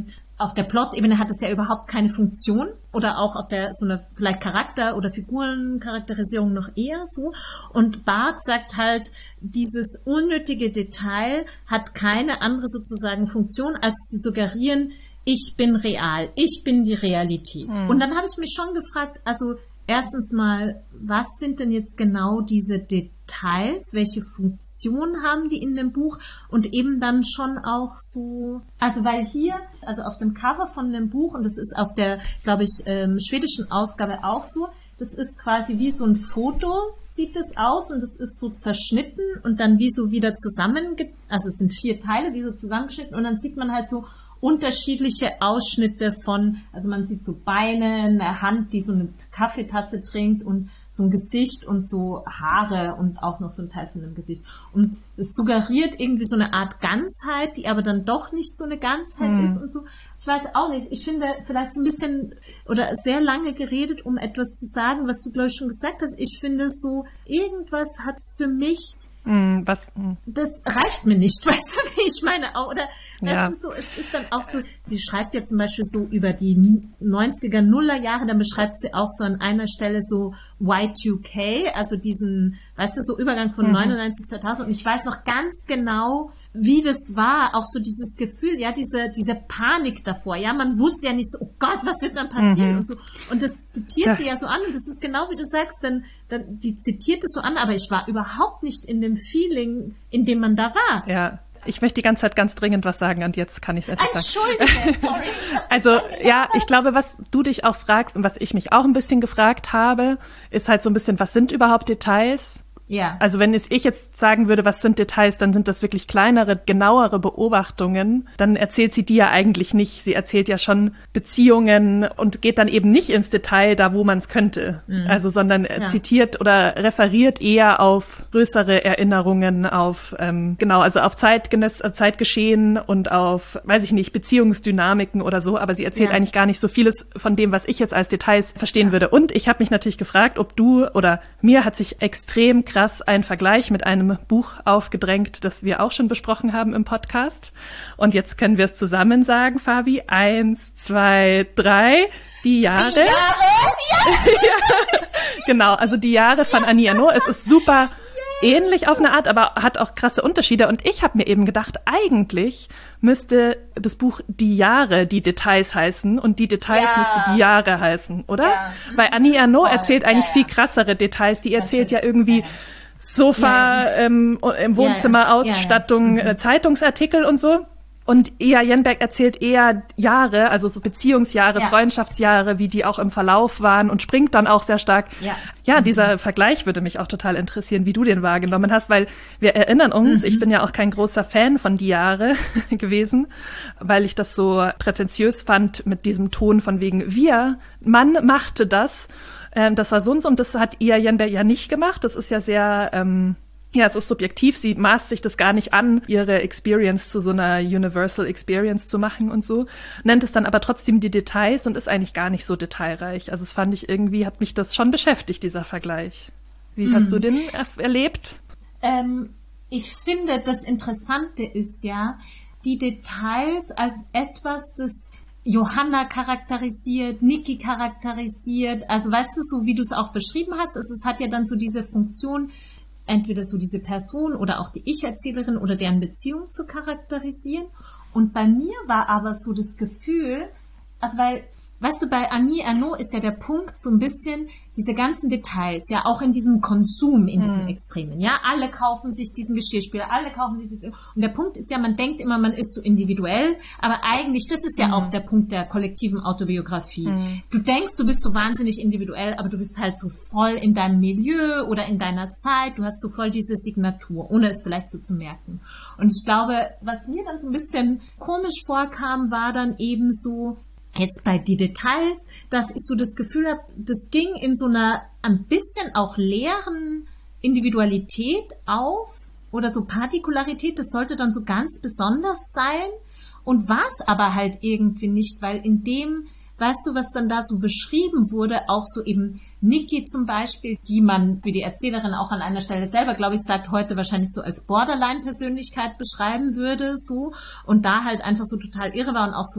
[SPEAKER 2] auf der Plot-Ebene hat es ja überhaupt keine Funktion oder auch auf der so einer vielleicht Charakter- oder Figurencharakterisierung noch eher so. Und Barth sagt halt, dieses unnötige Detail hat keine andere sozusagen Funktion, als zu suggerieren, ich bin real, ich bin die Realität. Mhm. Und dann habe ich mich schon gefragt, also erstens mal, was sind denn jetzt genau diese Details? Welche Funktion haben die in dem Buch? Und eben dann schon auch so, also weil hier, also auf dem Cover von dem Buch, und das ist auf der, glaube ich, ähm, schwedischen Ausgabe auch so, das ist quasi wie so ein Foto, sieht es aus, und es ist so zerschnitten und dann wie so wieder zusammen, also es sind vier Teile, wie so zusammengeschnitten, und dann sieht man halt so unterschiedliche Ausschnitte von, also man sieht so Beine, eine Hand, die so eine Kaffeetasse trinkt, und so ein Gesicht und so Haare und auch noch so ein Teil von dem Gesicht. Und es suggeriert irgendwie so eine Art Ganzheit, die aber dann doch nicht so eine Ganzheit hm. ist und so. Ich weiß auch nicht. Ich finde vielleicht so ein bisschen oder sehr lange geredet, um etwas zu sagen, was du, glaube ich, schon gesagt hast. Ich finde so, irgendwas hat's für mich,
[SPEAKER 1] Mm, was? Mm.
[SPEAKER 2] das reicht mir nicht, weißt du, wie ich meine? Auch, oder
[SPEAKER 1] ja.
[SPEAKER 2] das ist so, es ist dann auch so, sie schreibt ja zum Beispiel so über die neunziger, Nuller Jahre, dann beschreibt sie auch so an einer Stelle so Y two K, also diesen, weißt du, so Übergang von mhm. neunundneunzig, zweitausend, und ich weiß noch ganz genau, wie das war, auch so dieses Gefühl, ja, diese, diese Panik davor, ja, man wusste ja nicht so, oh Gott, was wird dann passieren, mhm. und so, und das zitiert ja. sie ja so an, und das ist genau wie du sagst, dann, dann, die zitiert es so an, aber ich war überhaupt nicht in dem Feeling, in dem man da war.
[SPEAKER 1] Ja. Ich möchte die ganze Zeit ganz dringend was sagen, und jetzt kann ich es endlich sagen.
[SPEAKER 2] Entschuldige, sorry.
[SPEAKER 1] Also, ja, ich glaube, was du dich auch fragst und was ich mich auch ein bisschen gefragt habe, ist halt so ein bisschen, was sind überhaupt Details?
[SPEAKER 2] Ja.
[SPEAKER 1] Also wenn es ich jetzt sagen würde, was sind Details, dann sind das wirklich kleinere, genauere Beobachtungen. Dann erzählt sie die ja eigentlich nicht. Sie erzählt ja schon Beziehungen und geht dann eben nicht ins Detail, da wo man es könnte. Mhm. Also sondern ja. zitiert oder referiert eher auf größere Erinnerungen, auf ähm, genau, also auf Zeitgeness, Zeitgeschehen und auf, weiß ich nicht, Beziehungsdynamiken oder so. Aber sie erzählt ja. eigentlich gar nicht so vieles von dem, was ich jetzt als Details verstehen ja. würde. Und ich habe mich natürlich gefragt, ob du oder mir hat sich extrem krass ein Vergleich mit einem Buch aufgedrängt, das wir auch schon besprochen haben im Podcast. Und jetzt können wir es zusammen sagen, Fabi. Eins, zwei, drei. Die Jahre. Die
[SPEAKER 2] Jahre?
[SPEAKER 1] Ja. Genau, also die Jahre von Annie Ernaux. Es ist super ähnlich auf eine Art, aber hat auch krasse Unterschiede. Und ich habe mir eben gedacht, eigentlich müsste das Buch Die Jahre, die Details heißen, und die Details ja. müsste die Jahre heißen, oder? Ja. Weil Annie Ernaux Voll. erzählt eigentlich ja, ja. viel krassere Details. Die erzählt Natürlich. ja irgendwie ja. Sofa, ja, ja. Ähm, im Wohnzimmer, ja, ja. Ausstattung, ja, ja. Mhm. Zeitungsartikel und so. Und Ea Jenberg erzählt eher Jahre, also so Beziehungsjahre, ja. Freundschaftsjahre, wie die auch im Verlauf waren, und springt dann auch sehr stark. Ja, ja mhm. dieser Vergleich würde mich auch total interessieren, wie du den wahrgenommen hast, weil wir erinnern uns, mhm. ich bin ja auch kein großer Fan von Die Jahre gewesen, weil ich das so prätentiös fand mit diesem Ton von wegen wir, Mann machte das, ähm, das war so und so, und das hat Ea Jenberg ja nicht gemacht, das ist ja sehr... Ähm, Ja, es ist subjektiv. Sie maßt sich das gar nicht an, ihre Experience zu so einer Universal Experience zu machen und so. Nennt es dann aber trotzdem die Details und ist eigentlich gar nicht so detailreich. Also es fand ich irgendwie, hat mich das schon beschäftigt, dieser Vergleich. Wie mhm. hast du den er- erlebt?
[SPEAKER 2] Ähm, ich finde, das Interessante ist ja, die Details als etwas, das Johanna charakterisiert, Niki charakterisiert. Also weißt du, so wie du es auch beschrieben hast, also es hat ja dann so diese Funktion, entweder so diese Person oder auch die Ich-Erzählerin oder deren Beziehung zu charakterisieren. Und bei mir war aber so das Gefühl, also weil, weißt du, bei Annie Ernaux ist ja der Punkt so ein bisschen diese ganzen Details, ja auch in diesem Konsum, in diesen mhm. Extremen, ja, alle kaufen sich diesen Geschirrspüler, alle kaufen sich diesen, und der Punkt ist ja, man denkt immer, man ist so individuell, aber eigentlich, das ist ja mhm. auch der Punkt der kollektiven Autobiografie. Mhm. Du denkst, du bist so wahnsinnig individuell, aber du bist halt so voll in deinem Milieu oder in deiner Zeit, du hast so voll diese Signatur, ohne es vielleicht so zu merken. Und ich glaube, was mir dann so ein bisschen komisch vorkam, war dann eben so, jetzt bei die Details, dass ich so das Gefühl habe, das ging in so einer ein bisschen auch leeren Individualität auf oder so Partikularität, das sollte dann so ganz besonders sein und war es aber halt irgendwie nicht, weil in dem, weißt du, was dann da so beschrieben wurde, auch so eben Niki zum Beispiel, die man, wie die Erzählerin auch an einer Stelle selber, glaube ich, sagt, heute wahrscheinlich so als Borderline-Persönlichkeit beschreiben würde, so, und da halt einfach so total irre war und auch so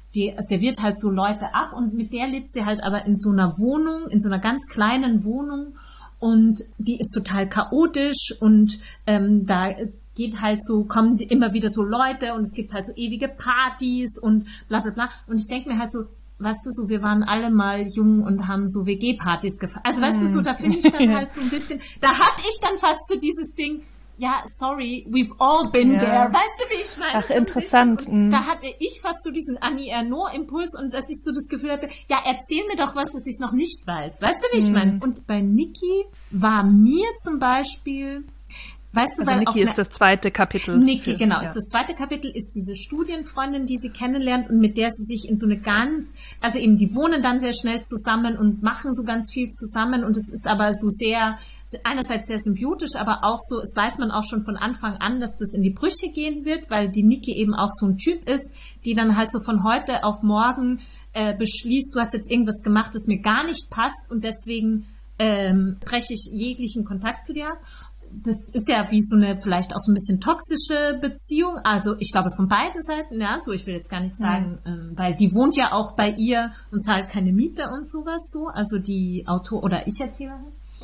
[SPEAKER 2] die serviert halt so Leute ab und mit der lebt sie halt aber in so einer Wohnung, in so einer ganz kleinen Wohnung und die ist total chaotisch und ähm, da geht halt so, kommen immer wieder so Leute und es gibt halt so ewige Partys und bla bla bla und ich denke mir halt so, weißt du, so, wir waren alle mal jung und haben so W G-Partys gefeiert. Also, weißt du, so, da finde ich dann halt so ein bisschen, da hatte ich dann fast so dieses Ding, ja, sorry, we've all been ja. there. Weißt du, wie ich meine?
[SPEAKER 1] Ach, interessant.
[SPEAKER 2] Und da hatte ich fast so diesen Annie Ernaux-Impuls und dass ich so das Gefühl hatte, ja, erzähl mir doch was, das ich noch nicht weiß. Weißt du, wie ich meine? Und bei Niki war mir zum Beispiel... Weißt du,
[SPEAKER 1] also
[SPEAKER 2] weil
[SPEAKER 1] Niki ist das zweite Kapitel.
[SPEAKER 2] Niki, genau, ja. ist das zweite Kapitel, ist diese Studienfreundin, die sie kennenlernt und mit der sie sich in so eine ganz, also eben, die wohnen dann sehr schnell zusammen und machen so ganz viel zusammen und es ist aber so sehr, einerseits sehr symbiotisch, aber auch so, es weiß man auch schon von Anfang an, dass das in die Brüche gehen wird, weil die Niki eben auch so ein Typ ist, die dann halt so von heute auf morgen äh, beschließt, du hast jetzt irgendwas gemacht, das mir gar nicht passt und deswegen ähm, breche ich jeglichen Kontakt zu dir ab. Das ist ja wie so eine vielleicht auch so ein bisschen toxische Beziehung. Also ich glaube von beiden Seiten, ja, so ich will jetzt gar nicht sagen, mhm. ähm, weil die wohnt ja auch bei ihr und zahlt keine Miete und sowas so, also die Autor- oder Ich-Erzählerin.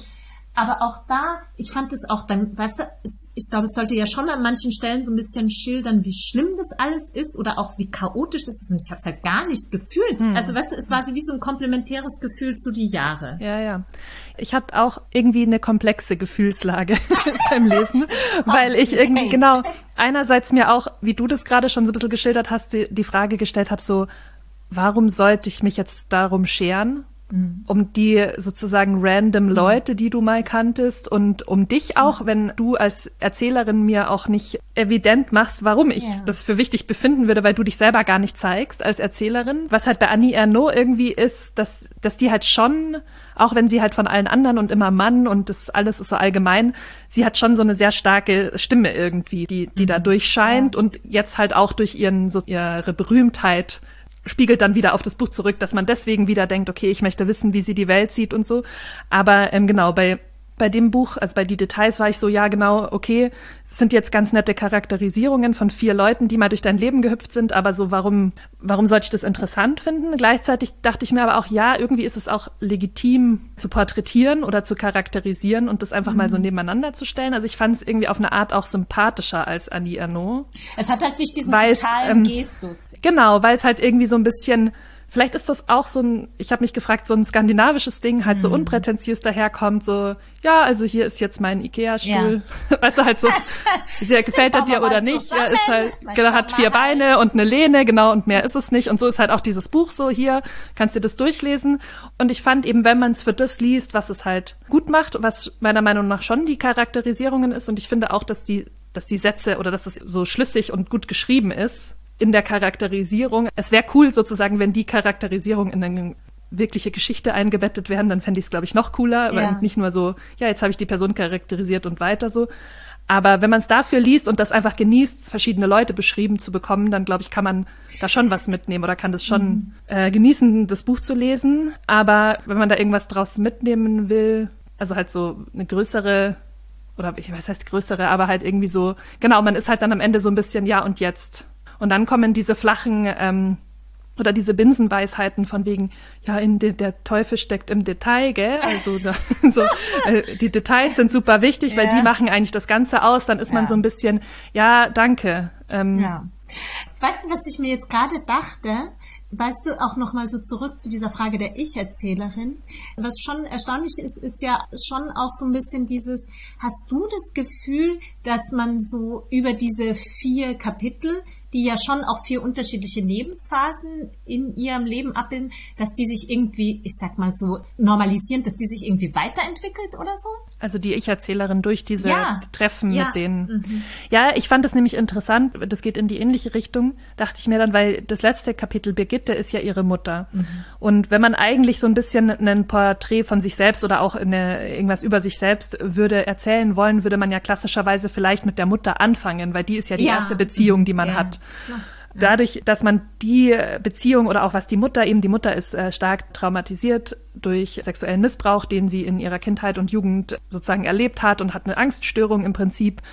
[SPEAKER 2] Aber auch da, ich fand es auch dann, weißt du, es, ich glaube, es sollte ja schon an manchen Stellen so ein bisschen schildern, wie schlimm das alles ist oder auch wie chaotisch das ist. Und ich habe es halt gar nicht gefühlt. Hm. Also, weißt du, es war so wie so ein komplementäres Gefühl zu die Jahre.
[SPEAKER 1] Ja, ja. Ich hatte auch irgendwie eine komplexe Gefühlslage beim Lesen, weil ich irgendwie, genau, einerseits mir auch, wie du das gerade schon so ein bisschen geschildert hast, die, die Frage gestellt habe, so, warum sollte ich mich jetzt darum scheren? Um die sozusagen random Leute, die du mal kanntest und um dich auch, wenn du als Erzählerin mir auch nicht evident machst, warum ich ja. das für wichtig befinden würde, weil du dich selber gar nicht zeigst als Erzählerin. Was halt bei Annie Ernaux irgendwie ist, dass, dass die halt schon, auch wenn sie halt von allen anderen und immer Mann und das alles ist so allgemein, sie hat schon so eine sehr starke Stimme irgendwie, die, die mhm. da durchscheint ja. und jetzt halt auch durch ihren, so ihre Berühmtheit spiegelt dann wieder auf das Buch zurück, dass man deswegen wieder denkt, okay, ich möchte wissen, wie sie die Welt sieht und so. Aber ähm, genau, bei bei dem Buch, also bei die Details war ich so, ja genau, okay, es sind jetzt ganz nette Charakterisierungen von vier Leuten, die mal durch dein Leben gehüpft sind, aber so, warum warum sollte ich das interessant finden? Gleichzeitig dachte ich mir aber auch, ja, irgendwie ist es auch legitim zu porträtieren oder zu charakterisieren und das einfach mhm. mal so nebeneinander zu stellen. Also ich fand es irgendwie auf eine Art auch sympathischer als Annie Ernaux.
[SPEAKER 2] Es hat halt nicht diesen totalen ähm, Gestus.
[SPEAKER 1] Genau, weil es halt irgendwie so ein bisschen... Vielleicht ist das auch so ein, ich habe mich gefragt, so ein skandinavisches Ding, halt so unprätentiös daherkommt, so, ja, also hier ist jetzt mein Ikea-Stuhl, ja. weißt du, halt so, der gefällt er dir oder nicht, er ist halt, genau, hat vier Beine halt. Und eine Lehne, genau, und mehr ist es nicht. Und so ist halt auch dieses Buch so, hier, kannst du das durchlesen. Und ich fand eben, wenn man es für das liest, was es halt gut macht, was meiner Meinung nach schon die Charakterisierungen ist, und ich finde auch, dass die, dass die Sätze oder dass es so schlüssig und gut geschrieben ist, in der Charakterisierung. Es wäre cool sozusagen, wenn die Charakterisierung in eine wirkliche Geschichte eingebettet werden, dann fände ich es, glaube ich, noch cooler. Ja. Weil nicht nur so, ja, jetzt habe ich die Person charakterisiert und weiter so. Aber wenn man es dafür liest und das einfach genießt, verschiedene Leute beschrieben zu bekommen, dann, glaube ich, kann man da schon was mitnehmen oder kann das schon mhm. äh, genießen, das Buch zu lesen. Aber wenn man da irgendwas draus mitnehmen will, also halt so eine größere, oder ich weiß, heißt größere, aber halt irgendwie so, genau, man ist halt dann am Ende so ein bisschen, ja, und jetzt? Und dann kommen diese flachen ähm, oder diese Binsenweisheiten von wegen, ja, in de, der Teufel steckt im Detail, gell? Also da, so, äh, die Details sind super wichtig, ja. weil die machen eigentlich das Ganze aus. Dann ist ja. man so ein bisschen, ja, danke. Ähm,
[SPEAKER 2] ja. Weißt du, was ich mir jetzt gerade dachte? Weißt du, auch nochmal so zurück zu dieser Frage der Ich-Erzählerin. Was schon erstaunlich ist, ist ja schon auch so ein bisschen dieses, hast du das Gefühl, dass man so über diese vier Kapitel, die ja schon auch vier unterschiedliche Lebensphasen in ihrem Leben abbilden, dass die sich irgendwie, ich sag mal so, normalisieren, dass die sich irgendwie weiterentwickelt oder so?
[SPEAKER 1] Also die Ich-Erzählerin durch diese
[SPEAKER 2] ja.
[SPEAKER 1] Treffen
[SPEAKER 2] ja.
[SPEAKER 1] mit denen.
[SPEAKER 2] Mhm.
[SPEAKER 1] Ja, ich fand das nämlich interessant, das geht in die ähnliche Richtung, dachte ich mir dann, weil das letzte Kapitel, Birgitte, ist ja ihre Mutter. Mhm. Und wenn man eigentlich so ein bisschen ein Porträt von sich selbst oder auch eine, irgendwas über sich selbst würde erzählen wollen, würde man ja klassischerweise vielleicht mit der Mutter anfangen, weil die ist ja die ja. erste Beziehung, die man ja. hat. Ja. Dadurch, dass man die Beziehung oder auch was die Mutter eben, die Mutter ist äh, stark traumatisiert durch sexuellen Missbrauch, den sie in ihrer Kindheit und Jugend sozusagen erlebt hat und hat eine Angststörung im Prinzip.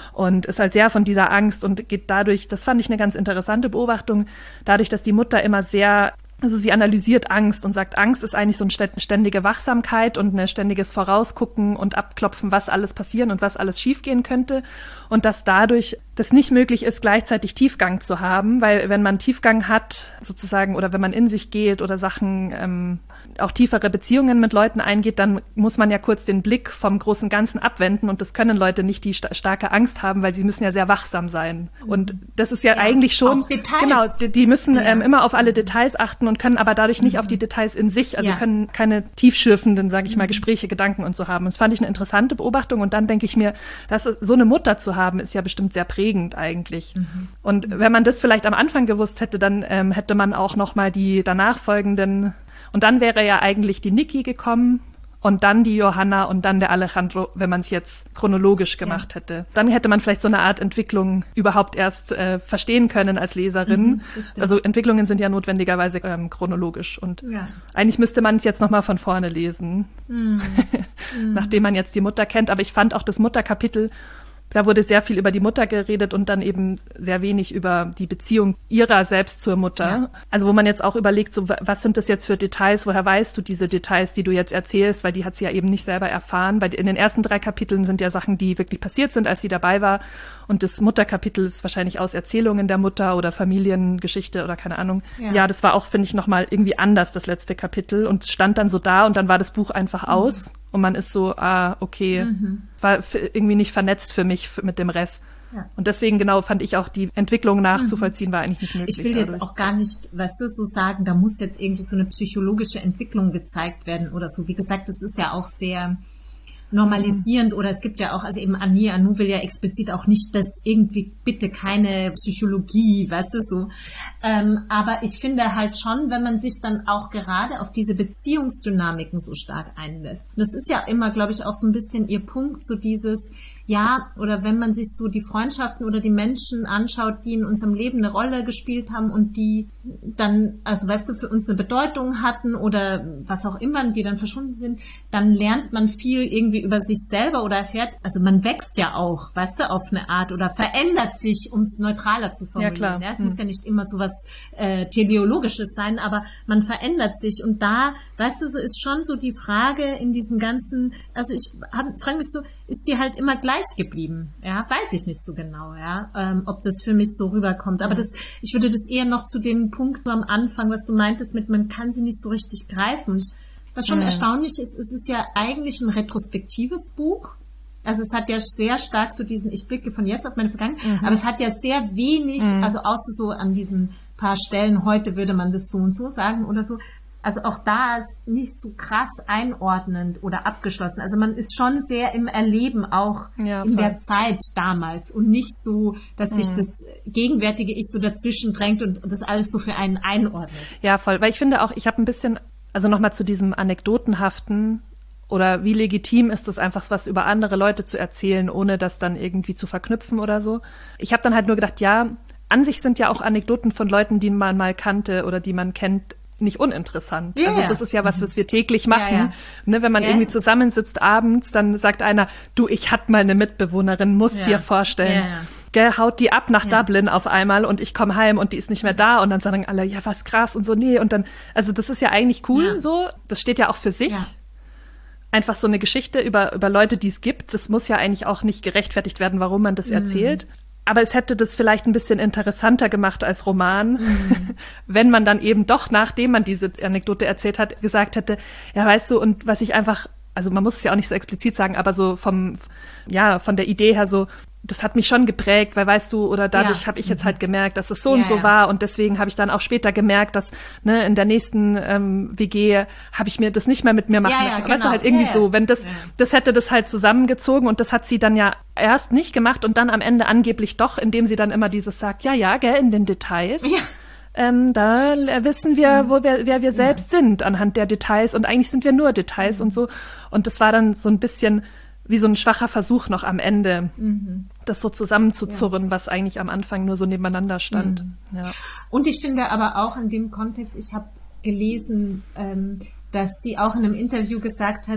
[SPEAKER 1] und ist halt sehr von dieser Angst und geht dadurch, das fand ich eine ganz interessante Beobachtung, dadurch, dass die Mutter immer sehr, also sie analysiert Angst und sagt, Angst ist eigentlich so eine ständige Wachsamkeit und ein ständiges Vorausgucken und Abklopfen, was alles passieren und was alles schiefgehen könnte. Und dass dadurch das nicht möglich ist, gleichzeitig Tiefgang zu haben, weil wenn man Tiefgang hat, sozusagen, oder wenn man in sich geht oder Sachen, ähm, auch tiefere Beziehungen mit Leuten eingeht, dann muss man ja kurz den Blick vom großen Ganzen abwenden und das können Leute nicht, die sta- starke Angst haben, weil sie müssen ja sehr wachsam sein. Und das ist ja, ja eigentlich schon,
[SPEAKER 2] auf Details.
[SPEAKER 1] Genau, die, die müssen
[SPEAKER 2] ja.
[SPEAKER 1] ähm, immer auf alle Details achten und können aber dadurch nicht mhm. auf die Details in sich, also ja. können keine tiefschürfenden, sage ich mal, Gespräche, Gedanken und so haben. Und das fand ich eine interessante Beobachtung und dann denke ich mir, dass so eine Mutter zu haben, ist ja bestimmt sehr prägend eigentlich. Mhm. Und wenn man das vielleicht am Anfang gewusst hätte, dann ähm, hätte man auch noch mal die danach folgenden, und dann wäre ja eigentlich die Niki gekommen und dann die Johanna und dann der Alejandro, wenn man es jetzt chronologisch gemacht ja. hätte. Dann hätte man vielleicht so eine Art Entwicklung überhaupt erst äh, verstehen können als Leserin. Mhm, also Entwicklungen sind ja notwendigerweise ähm, chronologisch und ja. eigentlich müsste man es jetzt noch mal von vorne lesen, mhm. nachdem man jetzt die Mutter kennt. Aber ich fand auch das Mutterkapitel, da wurde sehr viel über die Mutter geredet und dann eben sehr wenig über die Beziehung ihrer selbst zur Mutter. Ja. Also wo man jetzt auch überlegt, so was sind das jetzt für Details, woher weißt du diese Details, die du jetzt erzählst, weil die hat sie ja eben nicht selber erfahren. Weil in den ersten drei Kapiteln sind ja Sachen, die wirklich passiert sind, als sie dabei war. Und das Mutterkapitel ist wahrscheinlich aus Erzählungen der Mutter oder Familiengeschichte oder keine Ahnung. Ja, ja das war auch, finde ich, nochmal irgendwie anders, das letzte Kapitel. Und stand dann so da und dann war das Buch einfach mhm. aus. Und man ist so, ah, okay, mhm. war f- irgendwie nicht vernetzt für mich f- mit dem Rest. Ja. Und deswegen genau fand ich auch, die Entwicklung nachzuvollziehen, mhm. war eigentlich nicht möglich.
[SPEAKER 2] Ich will dadurch. Jetzt auch gar nicht, weißt du, so sagen, da muss jetzt irgendwie so eine psychologische Entwicklung gezeigt werden oder so. Wie gesagt, das ist ja auch sehr normalisierend, oder es gibt ja auch, also eben Annie Ernaux will ja explizit auch nicht, dass irgendwie bitte keine Psychologie, weißt du, so. Ähm, aber ich finde halt schon, wenn man sich dann auch gerade auf diese Beziehungsdynamiken so stark einlässt. Das ist ja immer, glaube ich, auch so ein bisschen ihr Punkt, so dieses, ja, oder wenn man sich so die Freundschaften oder die Menschen anschaut, die in unserem Leben eine Rolle gespielt haben und die dann, also weißt du, für uns eine Bedeutung hatten oder was auch immer, die dann verschwunden sind, dann lernt man viel irgendwie über sich selber oder erfährt, also man wächst ja auch, weißt du, auf eine Art oder verändert sich, um es neutraler zu formulieren. Ja, klar. Ja, es hm. muss ja nicht immer so was äh, Teleologisches sein, aber man verändert sich und da, weißt du, so ist schon so die Frage in diesem ganzen, also ich frage mich so, ist die halt immer gleich geblieben? Ja, weiß ich nicht so genau, ja, ähm, ob das für mich so rüberkommt. Aber das, ich würde das eher noch zu dem Punkt am Anfang, was du meintest, mit man kann sie nicht so richtig greifen. Ich, was schon ja. erstaunlich ist, es ist ja eigentlich ein retrospektives Buch. Also es hat ja sehr stark zu diesen, ich blicke von jetzt auf meine Vergangenheit, mhm. aber es hat ja sehr wenig, mhm. also außer so an diesen paar Stellen, heute würde man das so und so sagen oder so. Also auch da ist nicht so krass einordnend oder abgeschlossen. Also man ist schon sehr im Erleben auch ja, in der Zeit damals und nicht so, dass sich mhm. das gegenwärtige Ich so dazwischen drängt und das alles so für einen einordnet.
[SPEAKER 1] Ja, voll. Weil ich finde auch, ich habe ein bisschen, also nochmal zu diesem Anekdotenhaften oder wie legitim ist es einfach, was über andere Leute zu erzählen, ohne das dann irgendwie zu verknüpfen oder so. Ich habe dann halt nur gedacht, ja, an sich sind ja auch Anekdoten von Leuten, die man mal kannte oder die man kennt, nicht uninteressant. Yeah. Also das ist ja was, was wir täglich machen. Ja, ja. Ne, wenn man yeah. irgendwie zusammensitzt abends, dann sagt einer, du, ich hatte mal eine Mitbewohnerin, musst ja. dir vorstellen. Ja, ja. Gell, haut die ab nach ja. Dublin auf einmal und ich komme heim und die ist nicht mehr da und dann sagen alle, ja, was krass und so, nee. Und dann, also das ist ja eigentlich cool ja. so. Das steht ja auch für sich. Ja. Einfach so eine Geschichte über, über Leute, die es gibt. Das muss ja eigentlich auch nicht gerechtfertigt werden, warum man das mhm. erzählt. Aber es hätte das vielleicht ein bisschen interessanter gemacht als Roman, mhm. wenn man dann eben doch, nachdem man diese Anekdote erzählt hat, gesagt hätte, ja, weißt du, und was ich einfach, also man muss es ja auch nicht so explizit sagen, aber so vom, ja, von der Idee her so, das hat mich schon geprägt, weil weißt du, oder dadurch ja. habe ich jetzt halt gemerkt, dass es so ja, und so ja. war und deswegen habe ich dann auch später gemerkt, dass ne, in der nächsten ähm, W G habe ich mir das nicht mehr mit mir machen
[SPEAKER 2] ja,
[SPEAKER 1] lassen.
[SPEAKER 2] Ja, genau.
[SPEAKER 1] Weißt du, halt irgendwie
[SPEAKER 2] ja, ja.
[SPEAKER 1] so, wenn das, ja. das hätte das halt zusammengezogen und das hat sie dann ja erst nicht gemacht und dann am Ende angeblich doch, indem sie dann immer dieses sagt, ja, ja, gell, in den Details. Ja. Ähm, da wissen wir, wo wir, wer wir selbst ja. sind anhand der Details und eigentlich sind wir nur Details mhm. und so. Und das war dann so ein bisschen wie so ein schwacher Versuch noch am Ende, mhm. das so zusammenzuzurren, ja. was eigentlich am Anfang nur so nebeneinander stand. Mhm. Ja.
[SPEAKER 2] Und ich finde aber auch in dem Kontext, ich habe gelesen, ähm, dass sie auch in einem Interview gesagt hat,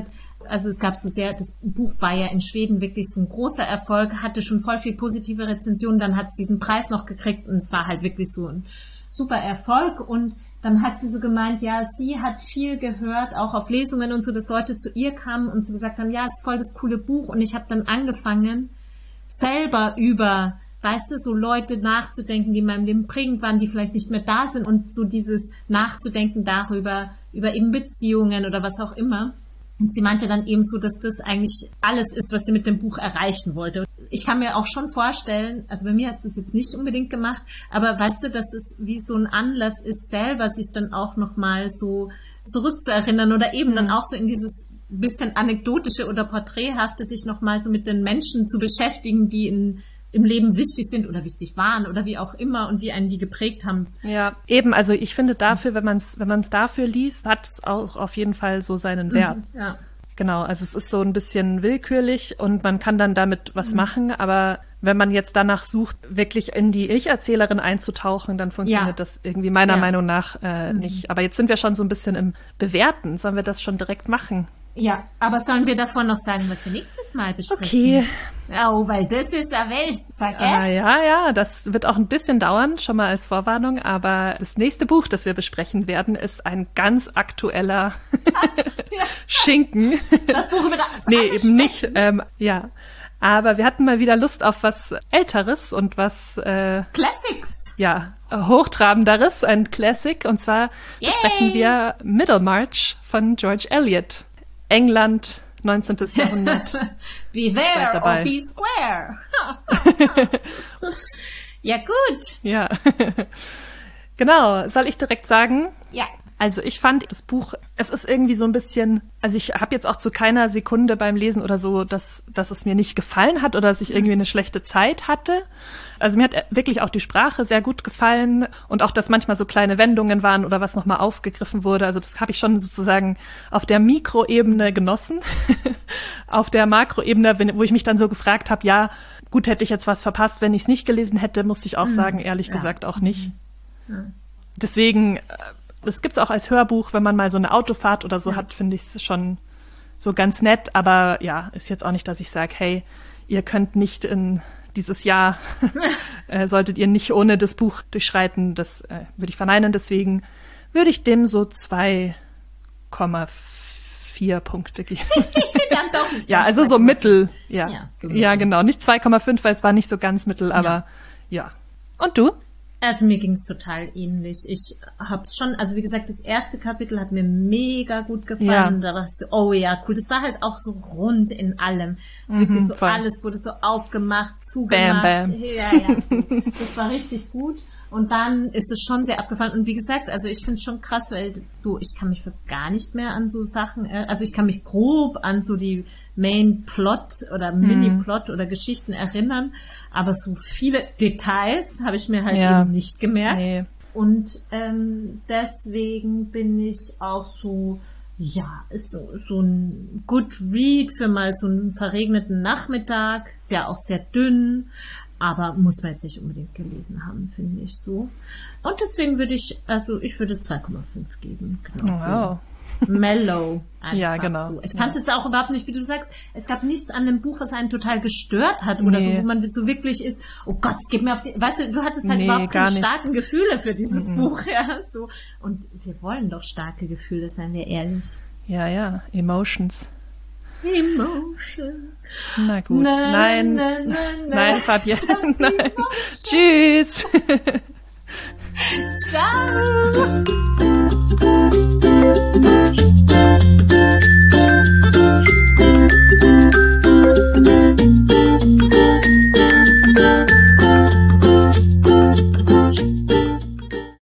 [SPEAKER 2] Also es gab so sehr, das Buch war ja in Schweden wirklich so ein großer Erfolg, hatte schon voll viel positive Rezensionen, dann hat es diesen Preis noch gekriegt und es war halt wirklich so ein super Erfolg. Und dann hat sie so gemeint, ja, sie hat viel gehört, auch auf Lesungen und so, dass Leute zu ihr kamen und so gesagt haben, ja, es ist voll das coole Buch. Und ich habe dann angefangen, selber über, weißt du, so Leute nachzudenken, die in meinem Leben prägend waren, die vielleicht nicht mehr da sind und so dieses Nachzudenken darüber, über eben Beziehungen oder was auch immer. Und sie meinte dann eben so, dass das eigentlich alles ist, was sie mit dem Buch erreichen wollte. Ich kann mir auch schon vorstellen, also bei mir hat es das jetzt nicht unbedingt gemacht, aber weißt du, dass es wie so ein Anlass ist, selber sich dann auch nochmal so zurückzuerinnern oder eben dann auch so in dieses bisschen anekdotische oder porträthafte sich nochmal so mit den Menschen zu beschäftigen, die in im Leben wichtig sind oder wichtig waren oder wie auch immer und wie einen die geprägt haben.
[SPEAKER 1] Ja, eben, also ich finde dafür, wenn man es wenn man es dafür liest, hat es auch auf jeden Fall so seinen Wert.
[SPEAKER 2] Mhm, ja.
[SPEAKER 1] Genau, also es ist so ein bisschen willkürlich und man kann dann damit was mhm. machen, aber wenn man jetzt danach sucht, wirklich in die Ich-Erzählerin einzutauchen, dann funktioniert ja. das irgendwie meiner ja. Meinung nach äh, mhm. nicht. Aber jetzt sind wir schon so ein bisschen im Bewerten. Sollen wir das schon direkt machen?
[SPEAKER 2] Ja, aber sollen wir davon noch sagen, was wir nächstes Mal besprechen?
[SPEAKER 1] Okay.
[SPEAKER 2] Oh, weil das ist eine Weltsache.
[SPEAKER 1] Ah, ja, ja, das wird auch ein bisschen dauern, schon mal als Vorwarnung. Aber das nächste Buch, das wir besprechen werden, ist ein ganz aktueller ja. Schinken.
[SPEAKER 2] Das Buch mit
[SPEAKER 1] Nee, eben nicht. Ähm, ja, aber wir hatten mal wieder Lust auf was Älteres und was äh,
[SPEAKER 2] Classics.
[SPEAKER 1] Ja, hochtrabenderes, ein Classic. Und zwar Yay. besprechen wir Middlemarch von George Eliot. England, neunzehntes Jahrhundert.
[SPEAKER 2] Be there or be square. Ja, gut.
[SPEAKER 1] Ja. Genau. Soll ich direkt sagen?
[SPEAKER 2] Ja.
[SPEAKER 1] Also ich fand das Buch, es ist irgendwie so ein bisschen, also ich habe jetzt auch zu keiner Sekunde beim Lesen oder so, dass, dass es mir nicht gefallen hat oder dass ich irgendwie eine schlechte Zeit hatte. Also mir hat wirklich auch die Sprache sehr gut gefallen und auch, dass manchmal so kleine Wendungen waren oder was nochmal aufgegriffen wurde. Also das habe ich schon sozusagen auf der Mikroebene genossen. Auf der Makroebene, wo ich mich dann so gefragt habe, ja, gut, hätte ich jetzt was verpasst, wenn ich es nicht gelesen hätte, musste ich auch mhm. sagen, ehrlich ja. gesagt auch nicht. Ja. Deswegen, das gibt's auch als Hörbuch, wenn man mal so eine Autofahrt oder so ja. hat, finde ich es schon so ganz nett. Aber ja, ist jetzt auch nicht, dass ich sage, hey, ihr könnt nicht in dieses Jahr, äh, solltet ihr nicht ohne das Buch durchschreiten. Das äh, würde ich verneinen. Deswegen würde ich dem so zwei Komma vier Punkte geben.
[SPEAKER 2] Dann doch nicht
[SPEAKER 1] ja, also so mittel. Ja,
[SPEAKER 2] ja, so
[SPEAKER 1] ja genau. Nicht zwei Komma fünf, weil es war nicht so ganz mittel, aber ja. ja. Und du?
[SPEAKER 2] Also mir ging es total ähnlich. Ich hab's schon, also wie gesagt, das erste Kapitel hat mir mega gut gefallen. Ja. Da war es so, oh ja, cool. Das war halt auch so rund in allem. Mhm, wirklich so voll. Alles wurde so aufgemacht, zugemacht.
[SPEAKER 1] Bam, bam.
[SPEAKER 2] Ja, ja. So. Das war richtig gut. Und dann ist es schon sehr abgefallen. Und wie gesagt, also ich finde es schon krass, weil du, ich kann mich fast gar nicht mehr an so Sachen, also ich kann mich grob an so die Main-Plot oder Mini-Plot oder Geschichten erinnern. Aber so viele Details habe ich mir halt ja. eben nicht gemerkt. Nee. Und ähm, deswegen bin ich auch so, ja, ist so, so ein Good Read für mal so einen verregneten Nachmittag. Ist ja auch sehr dünn, aber muss man jetzt nicht unbedingt gelesen haben, finde ich so. Und deswegen würde ich, also ich würde zwei Komma fünf geben. Genau so.
[SPEAKER 1] Wow.
[SPEAKER 2] Mellow.
[SPEAKER 1] Ja, genau.
[SPEAKER 2] So. Ich fand es ja. jetzt auch überhaupt nicht, wie du sagst, es gab nichts an dem Buch, was einen total gestört hat oder nee. so, wo man so wirklich ist, oh Gott, es geht mir auf die, weißt du, du hattest halt nee, überhaupt keine starken Gefühle für dieses mhm. Buch, ja, so. Und wir wollen doch starke Gefühle, seien wir ehrlich.
[SPEAKER 1] Ja, ja, Emotions.
[SPEAKER 2] Emotions.
[SPEAKER 1] Na gut, na, nein, na, na, na, nein, Fabian, nein.
[SPEAKER 2] Emotions.
[SPEAKER 1] Tschüss.
[SPEAKER 2] Ciao.